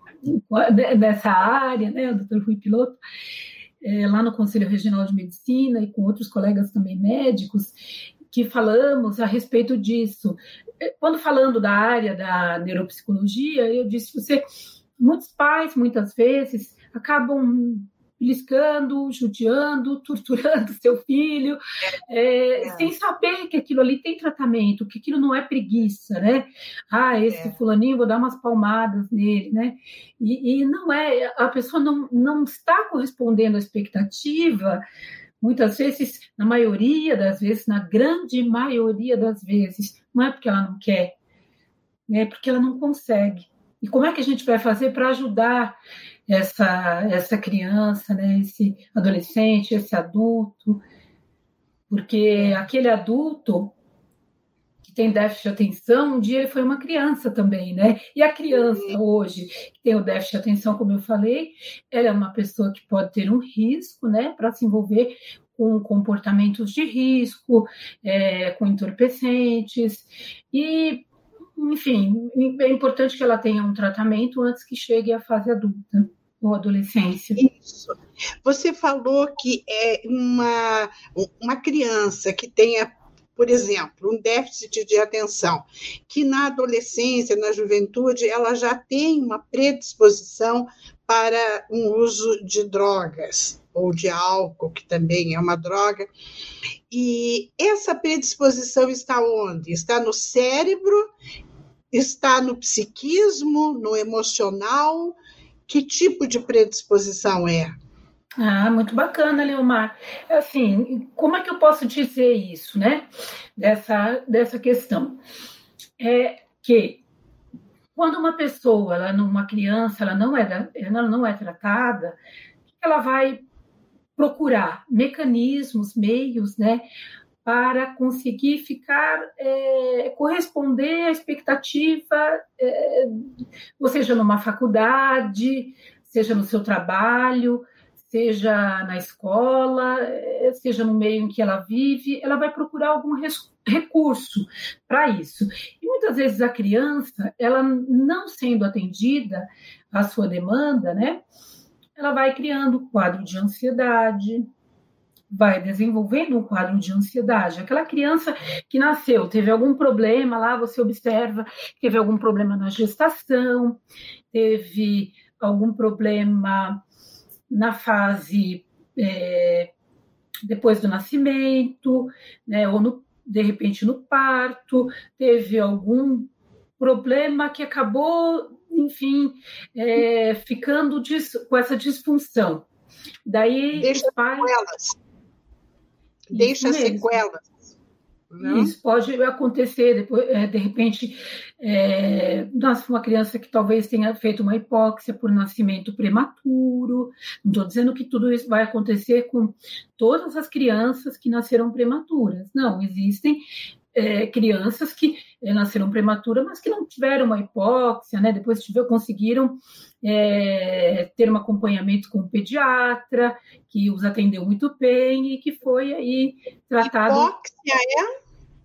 nessa área, né, o doutor Rui Piloto, é, lá no Conselho Regional de Medicina e com outros colegas também médicos, que falamos a respeito disso. Quando falando da área da neuropsicologia, eu disse, você, muitos pais, muitas vezes, acabam beliscando, judiando, torturando seu filho, é, é. sem saber que aquilo ali tem tratamento, que aquilo não é preguiça, né? Ah, esse é. fulaninho, vou dar umas palmadas nele, né? E, e não é, a pessoa não, não está correspondendo à expectativa, muitas vezes, na maioria das vezes, na grande maioria das vezes, não é porque ela não quer, é porque ela não consegue. E como é que a gente vai fazer para ajudar essa, essa criança, né, esse adolescente, esse adulto? Porque aquele adulto que tem déficit de atenção, um dia ele foi uma criança também, né? E a criança hoje que tem o déficit de atenção, como eu falei, ela é uma pessoa que pode ter um risco, né, para se envolver com comportamentos de risco, é, com entorpecentes e enfim, é importante que ela tenha um tratamento antes que chegue à fase adulta ou adolescência. Isso. Você falou que é uma, uma criança que tenha, por exemplo, um déficit de atenção, que na adolescência, na juventude, ela já tem uma predisposição para um uso de drogas, ou de álcool, que também é uma droga. E essa predisposição está onde? Está no cérebro? Está no psiquismo, no emocional? Que tipo de predisposição é? Ah, muito bacana, Leomar. Assim, como é que eu posso dizer isso, né? Dessa, dessa questão. É que quando uma pessoa, ela, uma criança, ela não é, ela não é tratada, ela vai procurar mecanismos, meios, né, para conseguir ficar, é, corresponder à expectativa, é, ou seja, numa faculdade, seja no seu trabalho, seja na escola, é, seja no meio em que ela vive, ela vai procurar algum res, recurso para isso. E muitas vezes a criança, ela não sendo atendida à sua demanda, né, ela vai criando um quadro de ansiedade, vai desenvolvendo um quadro de ansiedade. Aquela criança que nasceu, teve algum problema lá, você observa, teve algum problema na gestação, teve algum problema na fase é, depois do nascimento, né, ou no, de repente no parto, teve algum problema que acabou, enfim, é, ficando dis, com essa disfunção. Daí deixa pai... sequelas. Deixa sequelas. Não? Isso pode acontecer depois, é, de repente, é, nasce uma criança que talvez tenha feito uma hipóxia por nascimento prematuro. Não estou dizendo que tudo isso vai acontecer com todas as crianças que nasceram prematuras. Não, existem É, crianças que é, nasceram prematuras, mas que não tiveram uma hipóxia, né? Depois tiveram, conseguiram é, ter um acompanhamento com um pediatra, que os atendeu muito bem e que foi aí tratado. Hipóxia é?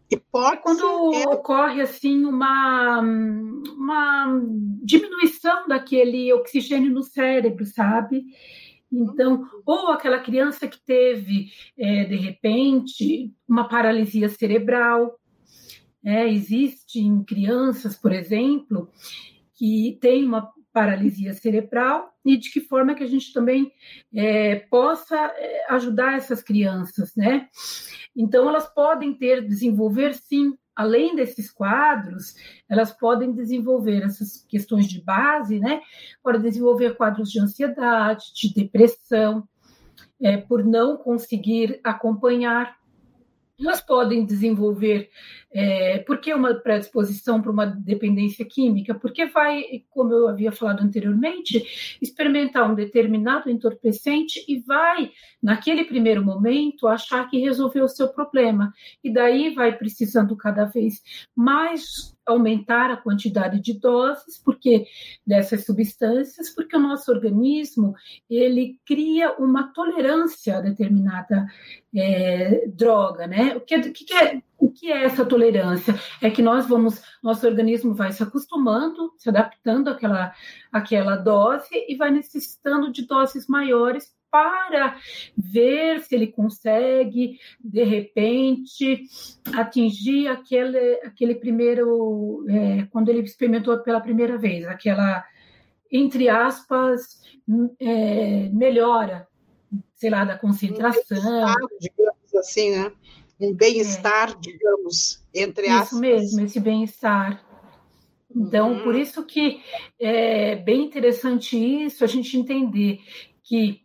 Hipóxia é quando é... ocorre assim uma, uma diminuição daquele oxigênio no cérebro, sabe? Então, ou aquela criança que teve, é, de repente, uma paralisia cerebral. É, existem crianças, por exemplo, que têm uma paralisia cerebral e de que forma que a gente também é, possa ajudar essas crianças, né? Então, elas podem ter, desenvolver, sim, além desses quadros, elas podem desenvolver essas questões de base, né? Podem desenvolver quadros de ansiedade, de depressão, é, por não conseguir acompanhar. Elas podem desenvolver, é, por que uma predisposição para uma dependência química? Porque vai, como eu havia falado anteriormente, experimentar um determinado entorpecente e vai, naquele primeiro momento, achar que resolveu o seu problema. E daí vai precisando cada vez mais aumentar a quantidade de doses porque dessas substâncias, porque o nosso organismo ele cria uma tolerância a determinada é, droga, né? O que, o, que é, o que é essa tolerância? É que nós vamos, nosso organismo vai se acostumando, se adaptando àquela, àquela dose e vai necessitando de doses maiores para ver se ele consegue, de repente, atingir aquele, aquele primeiro, é, quando ele experimentou pela primeira vez, aquela, entre aspas, é, melhora, sei lá, da concentração. Um bem-estar, digamos assim, né? Um bem-estar, é. digamos, entre isso aspas. Isso mesmo, esse bem-estar. Então, uhum. por isso que é bem interessante isso, a gente entender que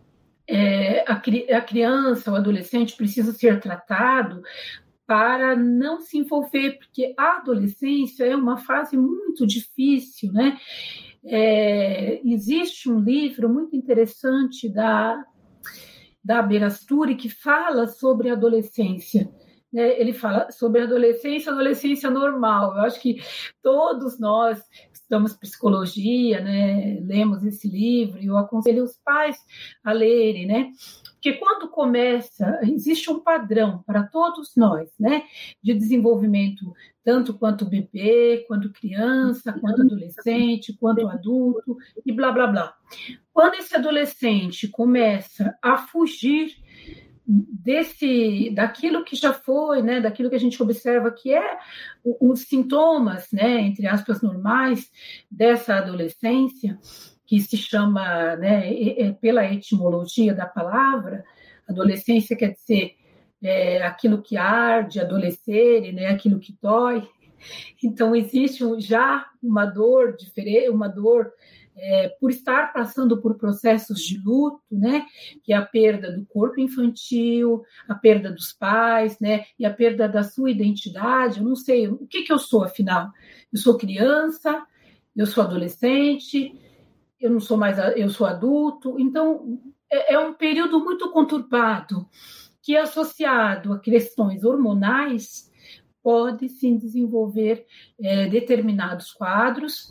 É, a, a criança, o adolescente precisa ser tratado para não se envolver, porque a adolescência é uma fase muito difícil, né? É, existe um livro muito interessante da, da Berasturi que fala sobre a adolescência. Né? Ele fala sobre a adolescência, adolescência normal. Eu acho que todos nós estudamos psicologia, né? Lemos esse livro e eu aconselho os pais a lerem, né? Porque quando começa, existe um padrão para todos nós, né? De desenvolvimento, tanto quanto bebê, quanto criança, quanto adolescente, quanto adulto e blá, blá, blá. Quando esse adolescente começa a fugir desse, daquilo que já foi, né, daquilo que a gente observa que é os sintomas, né, entre aspas, normais dessa adolescência, que se chama, né, pela etimologia da palavra, adolescência quer dizer é, aquilo que arde, adolescer, né, aquilo que dói. Então, existe já uma dor diferente, uma dor É, por estar passando por processos de luto, né, que é a perda do corpo infantil, a perda dos pais, né, e a perda da sua identidade. Eu não sei o que, que eu sou, afinal. Eu sou criança, eu sou adolescente, eu não sou mais, eu sou adulto. Então, é, é um período muito conturbado que, associado a questões hormonais, pode sim desenvolver é, determinados quadros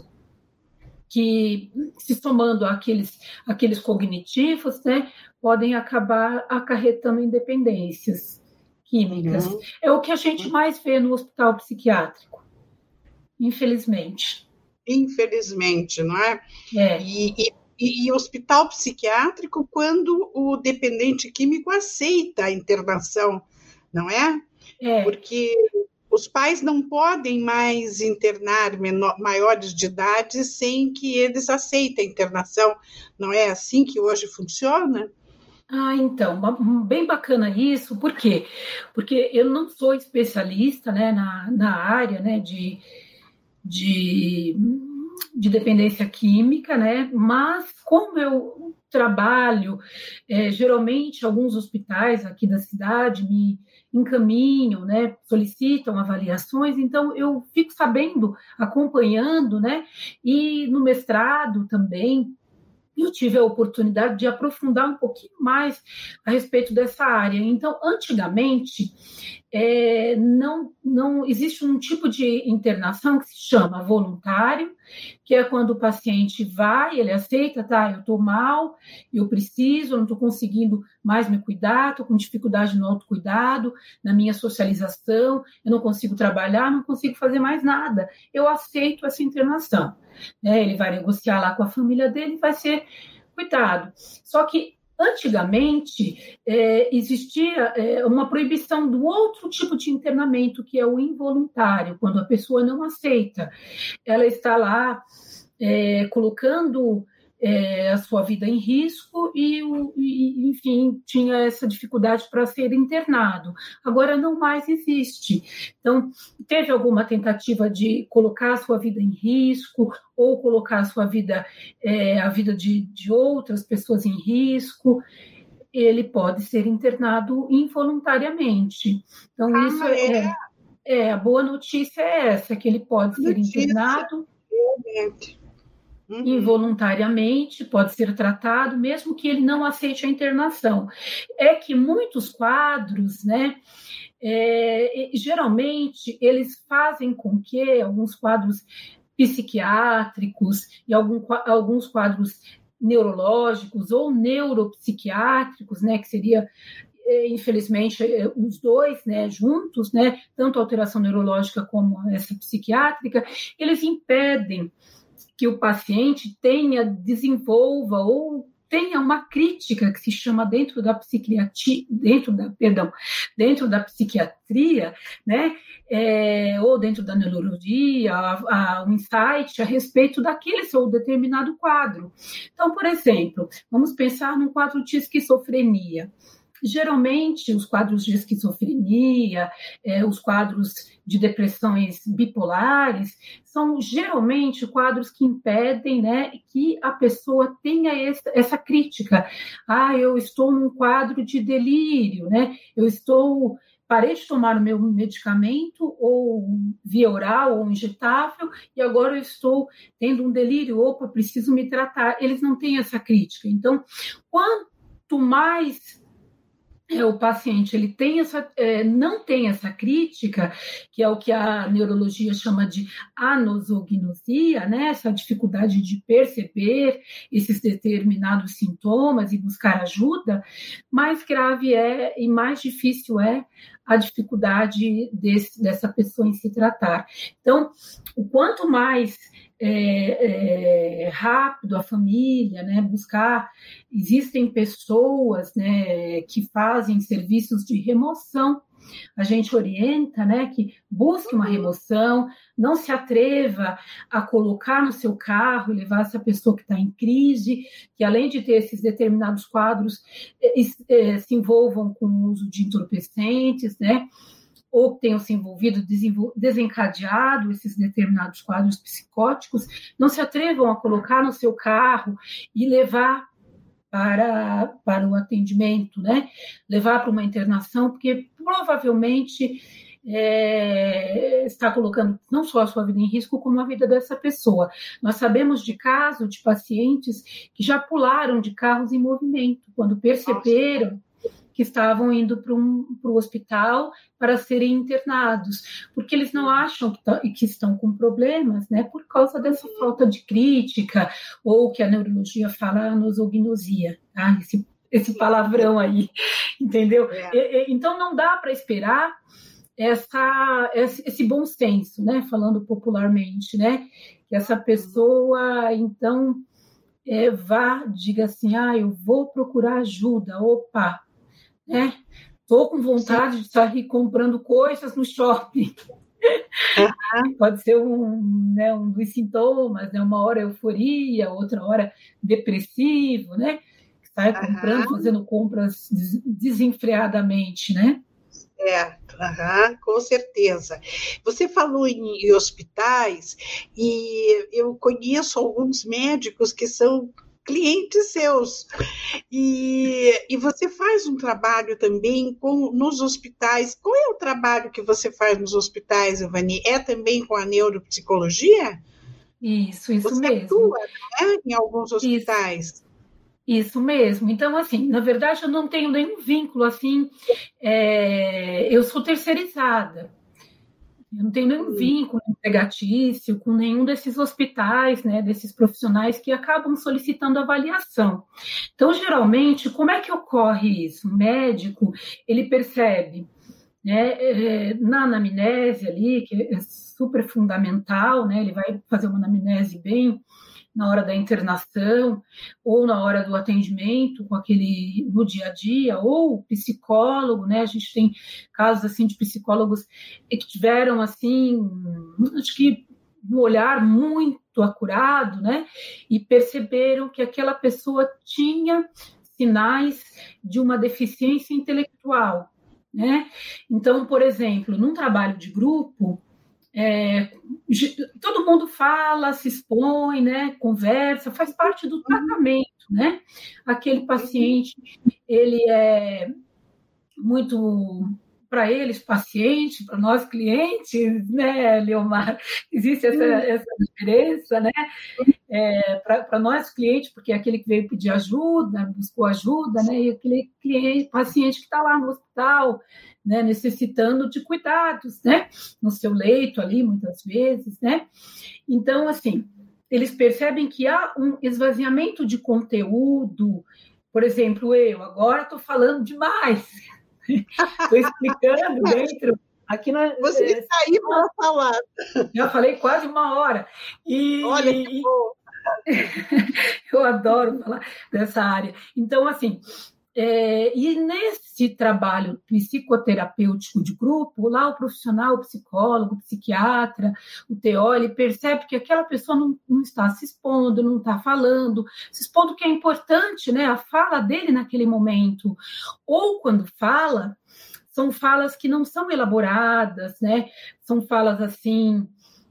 que, se somando àqueles, àqueles cognitivos, né, podem acabar acarretando independências químicas. Uhum. É o que a gente mais vê no hospital psiquiátrico, infelizmente. Infelizmente, não é? É. E, e, e hospital psiquiátrico, quando o dependente químico aceita a internação, não é? É. Porque os pais não podem mais internar menor, maiores de idade sem que eles aceitem a internação. Não é assim que hoje funciona? Ah, então, bem bacana isso. Por quê? Porque eu não sou especialista, né, na, na área, né, de, de, de dependência química, né, mas como eu trabalho, é, geralmente alguns hospitais aqui da cidade me encaminham, né, solicitam avaliações, então eu fico sabendo, acompanhando, né, e no mestrado também eu tive a oportunidade de aprofundar um pouquinho mais a respeito dessa área. Então, antigamente, é, não, não existe um tipo de internação que se chama voluntário, que é quando o paciente vai, ele aceita, tá, eu estou mal, eu preciso, eu não estou conseguindo mais me cuidar, estou com dificuldade no autocuidado, na minha socialização, eu não consigo trabalhar, não consigo fazer mais nada, eu aceito essa internação. Né? Ele vai negociar lá com a família dele e vai ser cuidado. Só que antigamente, é, existia é, uma proibição do outro tipo de internamento, que é o involuntário, quando a pessoa não aceita. Ela está lá é, colocando é, a sua vida em risco e, e, enfim, tinha essa dificuldade para ser internado. Agora não mais existe. Então, teve alguma tentativa de colocar a sua vida em risco ou colocar a sua vida, é, a vida de, de outras pessoas em risco, ele pode ser internado involuntariamente. Então, ah, isso é, é, é, a boa notícia é essa, que ele pode ser notícia. internado Realmente. Uhum. Involuntariamente, pode ser tratado, mesmo que ele não aceite a internação. É que muitos quadros, né, é, geralmente, eles fazem com que alguns quadros psiquiátricos e algum, alguns quadros neurológicos ou neuropsiquiátricos, né, que seria, infelizmente, os dois, né, juntos, né, tanto a alteração neurológica como essa psiquiátrica, eles impedem que o paciente tenha, desenvolva ou tenha uma crítica que se chama dentro da psiquiatria, dentro da, perdão, dentro da psiquiatria, né, é, ou dentro da neurologia, a, a, um insight a respeito daquele seu determinado quadro. Então, por exemplo, vamos pensar num quadro de esquizofrenia. Geralmente, os quadros de esquizofrenia, é, os quadros de depressões bipolares, são geralmente quadros que impedem, né, que a pessoa tenha essa, essa crítica. Ah, eu estou num quadro de delírio, né? Eu estou... Parei de tomar o meu medicamento, ou via oral, ou injetável, e agora eu estou tendo um delírio, opa, preciso me tratar. Eles não têm essa crítica. Então, quanto mais... É, o paciente ele tem essa, é, não tem essa crítica, que é o que a neurologia chama de anosognosia, né? Essa dificuldade de perceber esses determinados sintomas e buscar ajuda, mais grave é e mais difícil é a dificuldade desse, dessa pessoa em se tratar. Então, o quanto mais É, é, rápido a família, né, buscar, existem pessoas, né, que fazem serviços de remoção, a gente orienta, né, que busque uma remoção, não se atreva a colocar no seu carro e levar essa pessoa que está em crise, que além de ter esses determinados quadros, é, é, se envolvam com o uso de entorpecentes, né, ou tenham se envolvido, desencadeado esses determinados quadros psicóticos, não se atrevam a colocar no seu carro e levar para, para o atendimento, né? Levar para uma internação, porque provavelmente é, está colocando não só a sua vida em risco, como a vida dessa pessoa. Nós sabemos de casos de pacientes que já pularam de carros em movimento, quando perceberam que estavam indo para um, para o hospital para serem internados, porque eles não acham que, tá, que estão com problemas, né, por causa dessa falta de crítica, ou que a neurologia fala anosognosia, tá? Esse, esse palavrão aí, entendeu? É. E, e, então, não dá para esperar essa, esse, esse bom senso, né, falando popularmente, né, que essa pessoa, então, é, vá, diga assim, ah, eu vou procurar ajuda, opa, estou é, com vontade Sim. de sair comprando coisas no shopping. Uhum. Pode ser um, né, um dos sintomas, né? Uma hora euforia, outra hora depressivo, né? Sai comprando, uhum. fazendo compras desenfreadamente, né? Certo, uhum, com certeza. Você falou em, em hospitais, e eu conheço alguns médicos que são clientes seus, e, e você faz um trabalho também com, nos hospitais. Qual é o trabalho que você faz nos hospitais, Ivani? É também com a neuropsicologia? Isso, isso você mesmo. Você atua, né, em alguns hospitais? Isso mesmo. Então, assim, na verdade, eu não tenho nenhum vínculo, assim, é, eu sou terceirizada. Eu não tenho nenhum vínculo empregatício com nenhum desses hospitais, né, desses profissionais que acabam solicitando avaliação. Então, geralmente, como é que ocorre isso? O médico, ele percebe, né, é, na anamnese ali, que é super fundamental, né, ele vai fazer uma anamnese bem na hora da internação, ou na hora do atendimento, com aquele no dia a dia, ou psicólogo, né? A gente tem casos assim de psicólogos que tiveram assim, acho que um olhar muito acurado, né? E perceberam que aquela pessoa tinha sinais de uma deficiência intelectual, né? Então, por exemplo, num trabalho de grupo, É, todo mundo fala, se expõe, né, conversa, faz parte do tratamento, né? Aquele paciente, ele é muito, para eles, paciente, para nós, clientes, né, Leomar? Existe essa, essa diferença, né? É, para nós, cliente, porque é aquele que veio pedir ajuda, buscou ajuda, né? E aquele cliente, paciente que está lá no hospital, né, necessitando de cuidados, né, no seu leito ali, muitas vezes, né? Então, assim, eles percebem que há um esvaziamento de conteúdo. Por exemplo, eu agora estou falando demais, estou explicando dentro. Aqui na, Você é, está aí para falar. Já falei quase uma hora. E, Olha que bom. Eu adoro falar dessa área. Então, assim, É, e nesse trabalho psicoterapêutico de grupo, lá o profissional, o psicólogo, o psiquiatra, o T O, ele percebe que aquela pessoa não, não está se expondo, não está falando, se expondo que é importante, né, a fala dele naquele momento. Ou quando fala, são falas que não são elaboradas, né, são falas assim...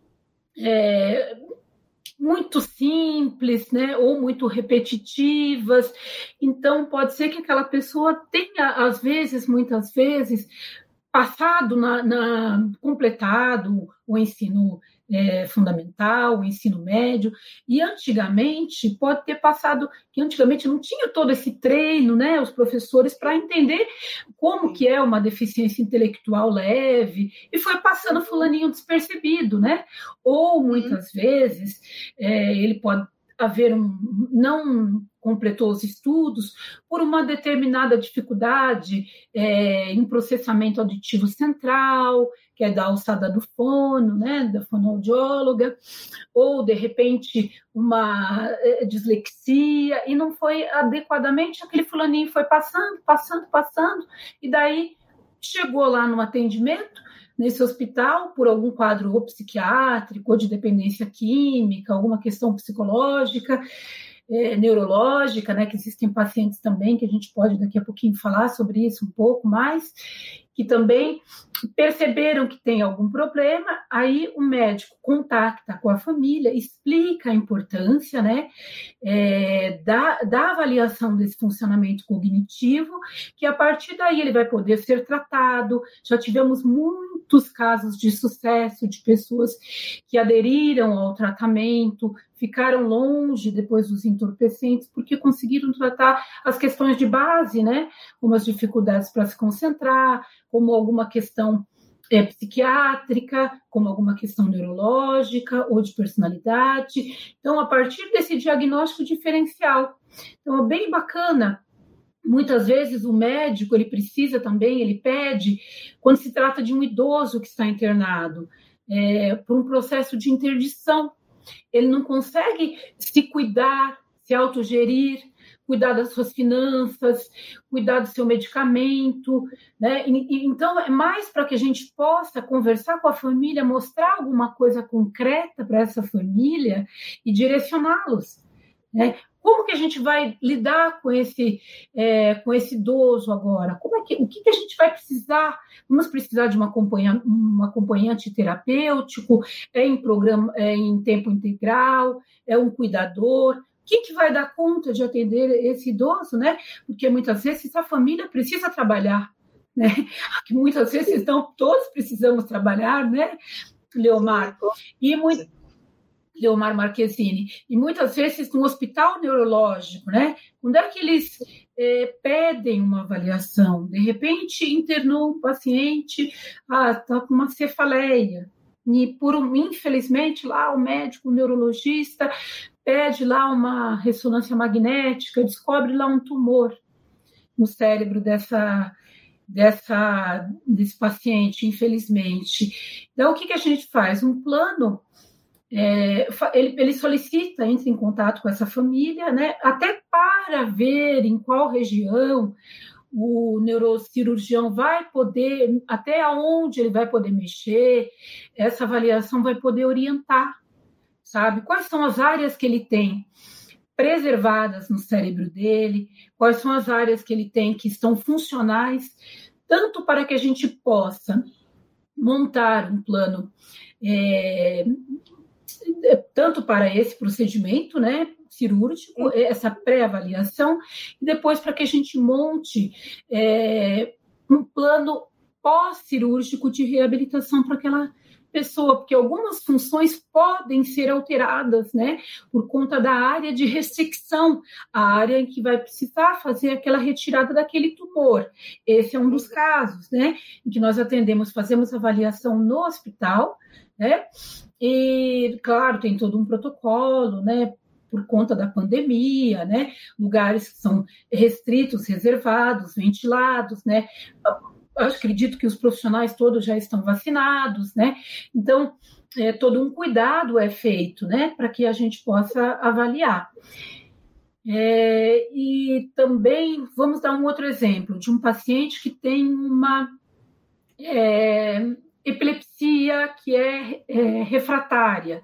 É, muito simples, né, ou muito repetitivas. Então, pode ser que aquela pessoa tenha, às vezes, muitas vezes, passado, na, na completado o ensino é, fundamental, o ensino médio, e antigamente pode ter passado, que antigamente não tinha todo esse treino, né, os professores, para entender como que é uma deficiência intelectual leve, e foi passando fulaninho despercebido, né? Ou, muitas vezes, é, ele pode haver um... não completou os estudos por uma determinada dificuldade é, em processamento auditivo central, que é da alçada do fono, né, da fonoaudióloga, ou, de repente, uma é, dislexia, e não foi adequadamente, aquele fulaninho foi passando, passando, passando, e daí chegou lá no atendimento, nesse hospital, por algum quadro ou psiquiátrico, ou de dependência química, alguma questão psicológica, É, neurológica, né, que existem pacientes também, que a gente pode daqui a pouquinho falar sobre isso um pouco mais, que também perceberam que tem algum problema, aí o médico contacta com a família, explica a importância, né, é, da, da avaliação desse funcionamento cognitivo, que a partir daí ele vai poder ser tratado. Já tivemos muitos casos de sucesso de pessoas que aderiram ao tratamento, ficaram longe depois dos entorpecentes, porque conseguiram tratar as questões de base, né, como as dificuldades para se concentrar, como alguma questão é, psiquiátrica, como alguma questão neurológica ou de personalidade. Então, a partir desse diagnóstico diferencial. Então, é bem bacana. Muitas vezes o médico, ele precisa também, ele pede, quando se trata de um idoso que está internado, é, por um processo de interdição, ele não consegue se cuidar, se autogerir, cuidar das suas finanças, cuidar do seu medicamento, né? E, e, então, é mais para que a gente possa conversar com a família, mostrar alguma coisa concreta para essa família e direcioná-los, né? Como que a gente vai lidar com esse, é, com esse idoso agora? Como é que, o que, que a gente vai precisar? Vamos precisar de uma acompanhante, um acompanhante terapêutico, é em, programa, é em tempo integral, é um cuidador? Quem que vai dar conta de atender esse idoso, né? Porque muitas vezes a família precisa trabalhar, né? Que muitas vezes então, todos precisamos trabalhar, né, Leomar? E muito... Leomar Marquezini, e muitas vezes no hospital neurológico, né? Quando é que eles é, pedem uma avaliação? De repente, internou um paciente, ah, está com uma cefaleia, e por um, infelizmente, lá o médico, o neurologista, pede lá uma ressonância magnética, descobre lá um tumor no cérebro dessa, dessa, desse paciente, infelizmente. Então, o que, que a gente faz? Um plano. É, ele, ele solicita, entra em contato com essa família, né, até para ver em qual região o neurocirurgião vai poder, até onde ele vai poder mexer, essa avaliação vai poder orientar, sabe? Quais são as áreas que ele tem preservadas no cérebro dele, quais são as áreas que ele tem que estão funcionais, tanto para que a gente possa montar um plano é, tanto para esse procedimento, né, cirúrgico, essa pré-avaliação, e depois para que a gente monte é, um plano pós-cirúrgico de reabilitação para aquela pessoa, porque algumas funções podem ser alteradas, né, por conta da área de ressecção, a área em que vai precisar fazer aquela retirada daquele tumor. Esse é um dos casos, né, em que nós atendemos, fazemos avaliação no hospital, né, e, claro, tem todo um protocolo, né, por conta da pandemia, né, lugares que são restritos, reservados, ventilados, né, eu acredito que os profissionais todos já estão vacinados, né, então, é, todo um cuidado é feito, né, para que a gente possa avaliar. É, e também, vamos dar um outro exemplo, de um paciente que tem uma... É, epilepsia que é, é refratária.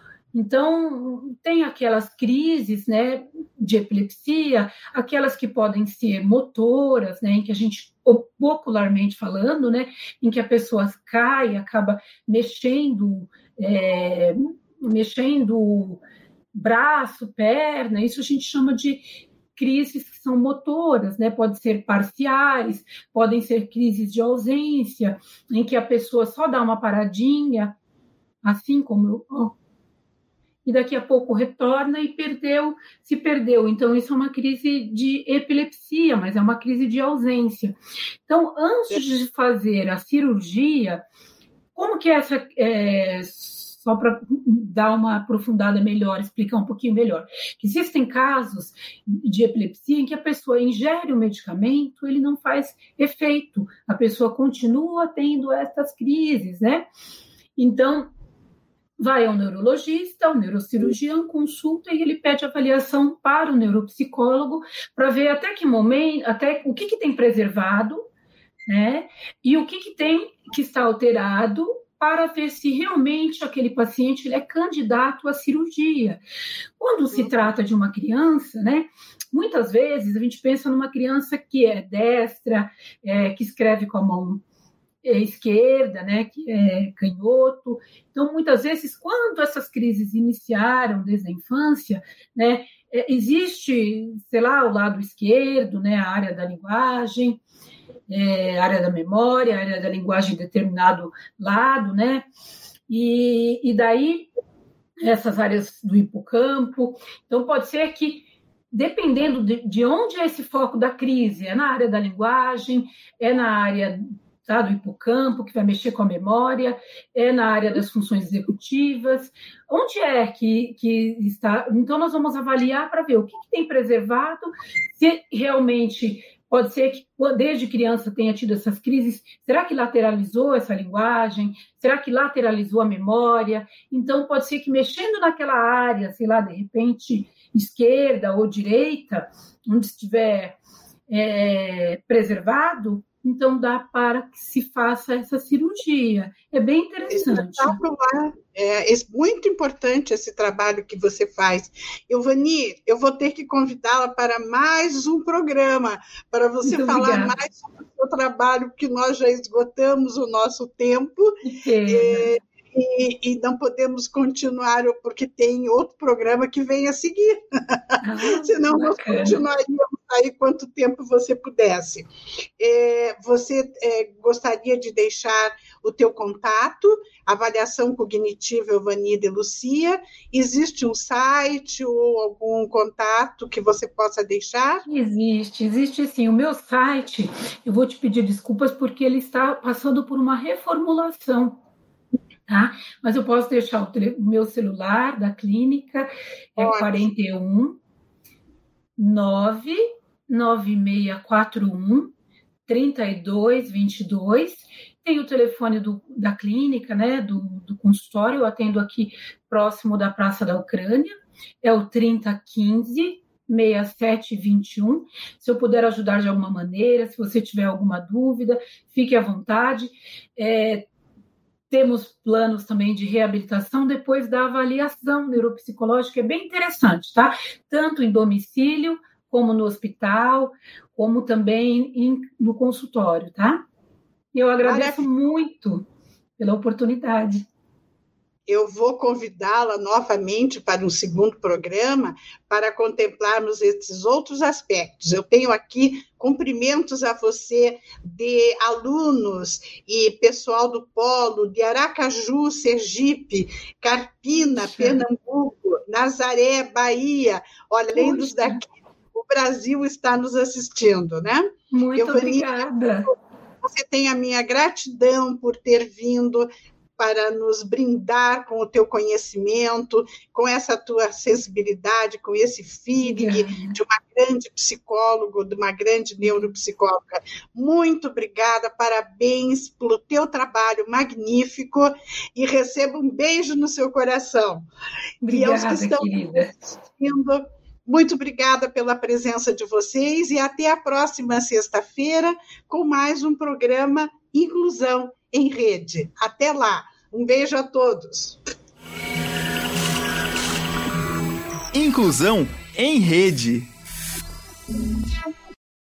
Então, tem aquelas crises, né, de epilepsia, aquelas que podem ser motoras, né, em que a gente, popularmente falando, né, em que a pessoa cai, acaba mexendo, é, mexendo braço, perna, isso a gente chama de crises que são motoras, né? Pode ser parciais, podem ser crises de ausência, em que a pessoa só dá uma paradinha, assim como eu, oh, e daqui a pouco retorna e perdeu, se perdeu. Então, isso é uma crise de epilepsia, mas é uma crise de ausência. Então, antes de fazer a cirurgia, como que essa... É, só para dar uma aprofundada melhor, explicar um pouquinho melhor. Existem casos de epilepsia em que a pessoa ingere o medicamento, ele não faz efeito, a pessoa continua tendo essas crises, né? Então, vai ao neurologista, o neurocirurgião consulta e ele pede avaliação para o neuropsicólogo para ver até que momento, até o que, que tem preservado, né? E o que, que tem que está alterado, para ver se realmente aquele paciente ele é candidato à cirurgia. Quando se trata de uma criança, né, muitas vezes a gente pensa numa criança que é destra, é, que escreve com a mão esquerda, né, que é canhoto. Então, muitas vezes, quando essas crises iniciaram desde a infância, né, existe, sei lá, o lado esquerdo, né, a área da linguagem, É, área da memória, área da linguagem em determinado lado, né? E, e daí, essas áreas do hipocampo. Então, pode ser que, dependendo de, de onde é esse foco da crise, é na área da linguagem, é na área, tá, do hipocampo, que vai mexer com a memória, é na área das funções executivas, onde é que, que está... Então, nós vamos avaliar para ver o que, que tem preservado, se realmente... Pode ser que desde criança tenha tido essas crises. Será que lateralizou essa linguagem? Será que lateralizou a memória? Então, pode ser que mexendo naquela área, sei lá, de repente, esquerda ou direita, onde estiver é, preservado, então dá para que se faça essa cirurgia. É bem interessante. É, é muito importante esse trabalho que você faz. Euvani, eu vou ter que convidá-la para mais um programa, para você muito falar obrigada. Mais sobre o seu trabalho, porque nós já esgotamos o nosso tempo. É, e, e não podemos continuar, porque tem outro programa que vem a seguir. Ah, senão nós continuaríamos aí quanto tempo você pudesse. É, você é, gostaria de deixar o teu contato, avaliação cognitiva Elvanida e Lucia. Existe um site ou algum contato que você possa deixar? Existe, existe sim. O meu site, eu vou te pedir desculpas porque ele está passando por uma reformulação. Tá? Mas eu posso deixar o, tele, o meu celular da clínica, é quarenta e um, nove nove seis quatro um, três dois dois dois. Tem o telefone do, da clínica, né, do, do consultório, eu atendo aqui próximo da Praça da Ucrânia, é o trinta quinze, sessenta e sete vinte e um. Se eu puder ajudar de alguma maneira, se você tiver alguma dúvida, fique à vontade. É, Temos planos também de reabilitação depois da avaliação neuropsicológica, é bem interessante, tá? Tanto em domicílio, como no hospital, como também em, no consultório, tá? Eu agradeço Maravilha. muito pela oportunidade. Eu vou convidá-la novamente para um segundo programa para contemplarmos esses outros aspectos. Eu tenho aqui cumprimentos a você de alunos e pessoal do Polo, de Aracaju, Sergipe, Carpina, Puxa. Pernambuco, Nazaré, Bahia. Olha, além dos daqui, o Brasil está nos assistindo, né? Muito Eu, obrigada. Você tem a minha gratidão por ter vindo para nos brindar com o teu conhecimento, com essa tua sensibilidade, com esse feeling Obrigada. de uma grande psicóloga, de uma grande neuropsicóloga. Muito obrigada, parabéns pelo teu trabalho magnífico e receba um beijo no seu coração. Obrigada, e aos que estão querida. assistindo, muito obrigada pela presença de vocês e até a próxima sexta-feira com mais um programa Inclusão em Rede. Até lá. Um beijo a todos. Inclusão em Rede.